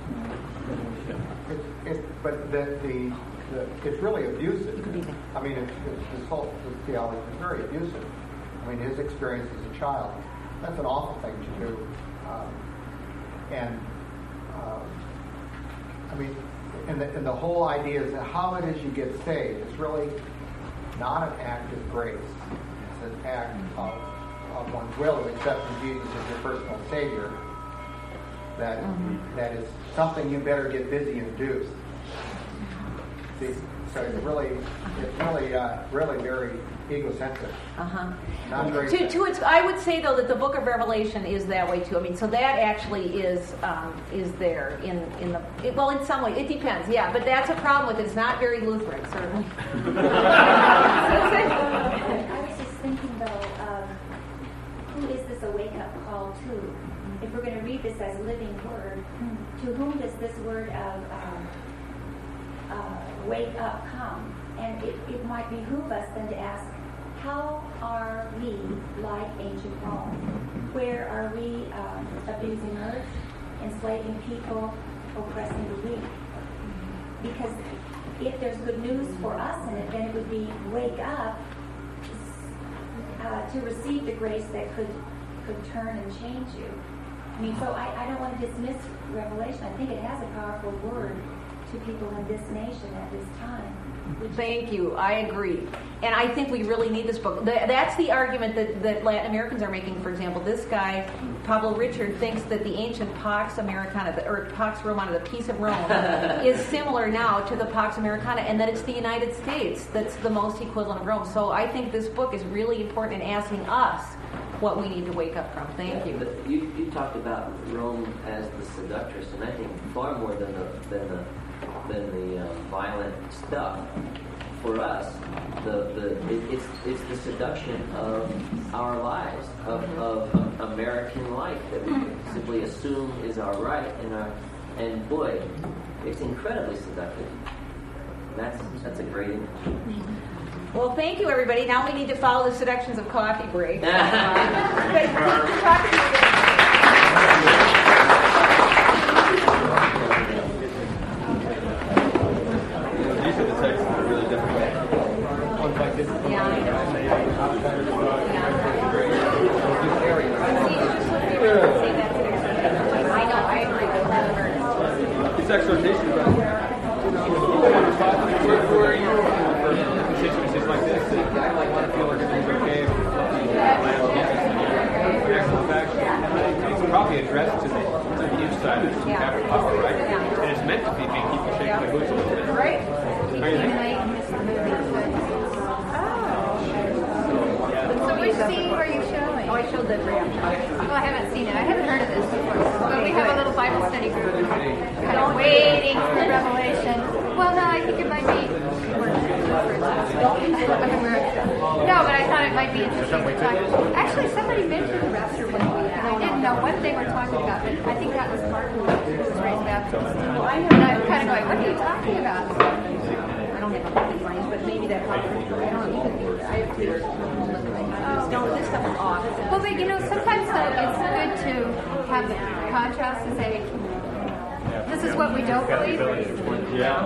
You know, it's, it's, but the, the, the, it's really abusive. I mean, it's, it's, this whole this theology is very abusive. I mean, his experience as a child, that's an awful thing to do. Um, and, um, I mean, and the, and the whole idea is that how it is you get saved is really not an act of grace. It's an act of, of one's will of accepting Jesus as your personal Savior. That mm-hmm. that is something you better get busy and do. See, so it's really, it's really, uh, really very egocentric. Uh-huh. Not very. To, to its, I would say though that the Book of Revelation is that way too. I mean, so that actually is um, is there in in the it, well, in some way it depends. Yeah, but that's a problem with it. It's not very Lutheran, certainly. I was just thinking though, um, who is this a wake-up call to? If we're going to read this as a living word, to whom does this word of um, uh, wake up come? And it, it might behoove us then to ask, how are we like ancient Rome? Where are we um, abusing earth, enslaving people, oppressing the weak? Because if there's good news for us in it, then it would be wake up uh, to receive the grace that could could turn and change you. I mean, so I, I don't want to dismiss Revelation. I think it has a powerful word to people in this nation at this time. Thank you. I agree. And I think we really need this book. That's the argument that, that Latin Americans are making. For example, this guy, Pablo Richard, thinks that the ancient Pax Americana, or Pax Romana, the Peace of Rome, is similar now to the Pax Americana, and that it's the United States that's the most equivalent of Rome. So I think this book is really important in asking us what we need to wake up from. Thank yeah, you. But you. You talked about Rome as the seductress, and I think far more than the than the than the um, violent stuff. For us, the the it, it's it's the seduction of our lives, of, of, of American life that we simply assume is our right, and our and boy, it's incredibly seductive. That's that's a great image. Well, thank you, everybody. Now we need to follow the seductions of coffee break. uh, It's exhortation, right? Where, where are you in situations like this? I want to feel like everything's okay. The actual fact, it's probably addressed to the, to the inside of some kind of power, right? And it's meant to be making people shake their boots a little bit. Right. So which scene were you showing? Oh, I showed the rapture. Well, I haven't seen it. I haven't heard of this before. But we have a little Bible study group kind of waiting for Revelation. Well, no, I think it might be. No, but I thought it might be interesting to talk. Actually, somebody mentioned the rapture one week, and I didn't know what they were talking about, but I think that was Martin, who was raised Baptist. And I'm kind of going, what are you talking about? I don't have a copy lines, but maybe that probably. I don't know. You can. I have two. Oh. No, this stuff is off. Well, but you know, sometimes though, it's good to have the contrast and say, this is what we don't believe. Yeah.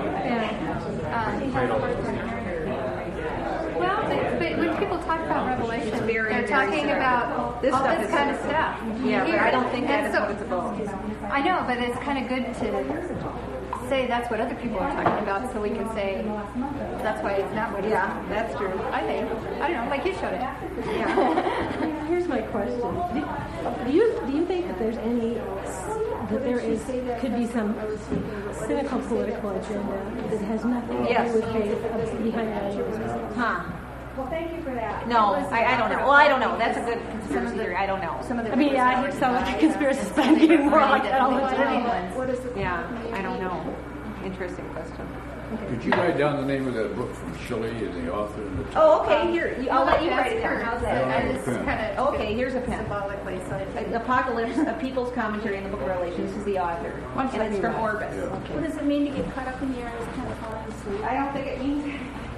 Um, well, but, but when people talk about Revelation, very, they're very talking sad. about This all stuff this is kind sad. of stuff. Yeah, here. but I don't think that And is so, what it's about. I know, but it's kind of good to say that's what other people are talking about, so we can say that's why it's not what it is. Yeah, that's true. I think. I don't know, like you showed it. Yeah. Here's my question: do, do you do you think that there's any that there is could be some cynical political agenda that has nothing to Yes. do with faith behind that? Huh. Well, thank you for that. No, I, I don't know. Well, I don't know. That's a good conspiracy theory. I don't know. Some of the I mean, yeah, I hate to sound like a conspiracy, but I'm getting more like that all the time. What is it? Yeah, I don't know. Interesting question. Could you write down the name of that book from Shelley and the author? And the Oh, okay. Here, you- I'll let you That's write it down. yours. How's I that? just pen. kind of Okay, here's a pen. symbolically. So I- Apocalypse, a People's Commentary on the Book of Revelation. This is the author. And it's from Orbis. What does it mean to get caught up in the areas kind of falling asleep? I don't think it means.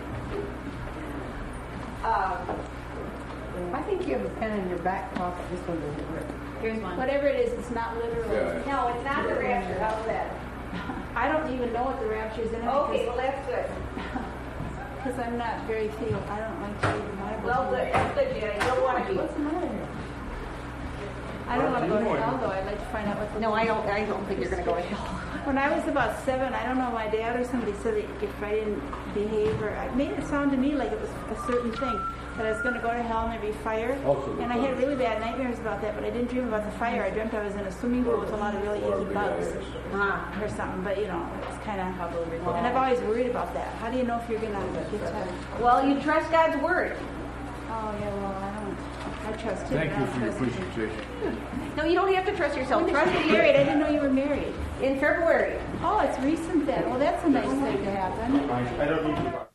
Um, I think you have a pen in your back pocket. This one doesn't work. here's one. Whatever it is, it's not literal. Yeah. No, it's not the rapture. How's that? I don't even know what the rapture is in it. Okay, well that's good. Because I'm not very feel. I don't like to read the Bible. Well, good. That's good, Jenny. You don't want to be. What's the matter here? I don't want to go to hell, though. I'd like to find out what the No, I don't. I don't think you're going to go to hell. When I was about seven, I don't know, my dad or somebody said that if I didn't behave, or it made it sound to me like it was a certain thing, that I was going to go to hell and there'd be fire. Also And I had really bad nightmares about that, but I didn't dream about the fire. I dreamt I was in a swimming pool with a lot of really icky bugs Ah. or something. But you know, it's kind of. And I've always worried about that. How do you know if you're going to get to heaven? Well, you trust God's word. Oh yeah, well I don't. I trust him. Thank but I you don't for your trust him. presentation. No, you don't have to trust yourself. When did Trust you get the married? I didn't know you were married. in February. Oh, it's recent then. Well, that's a nice thing to happen. I don't need to.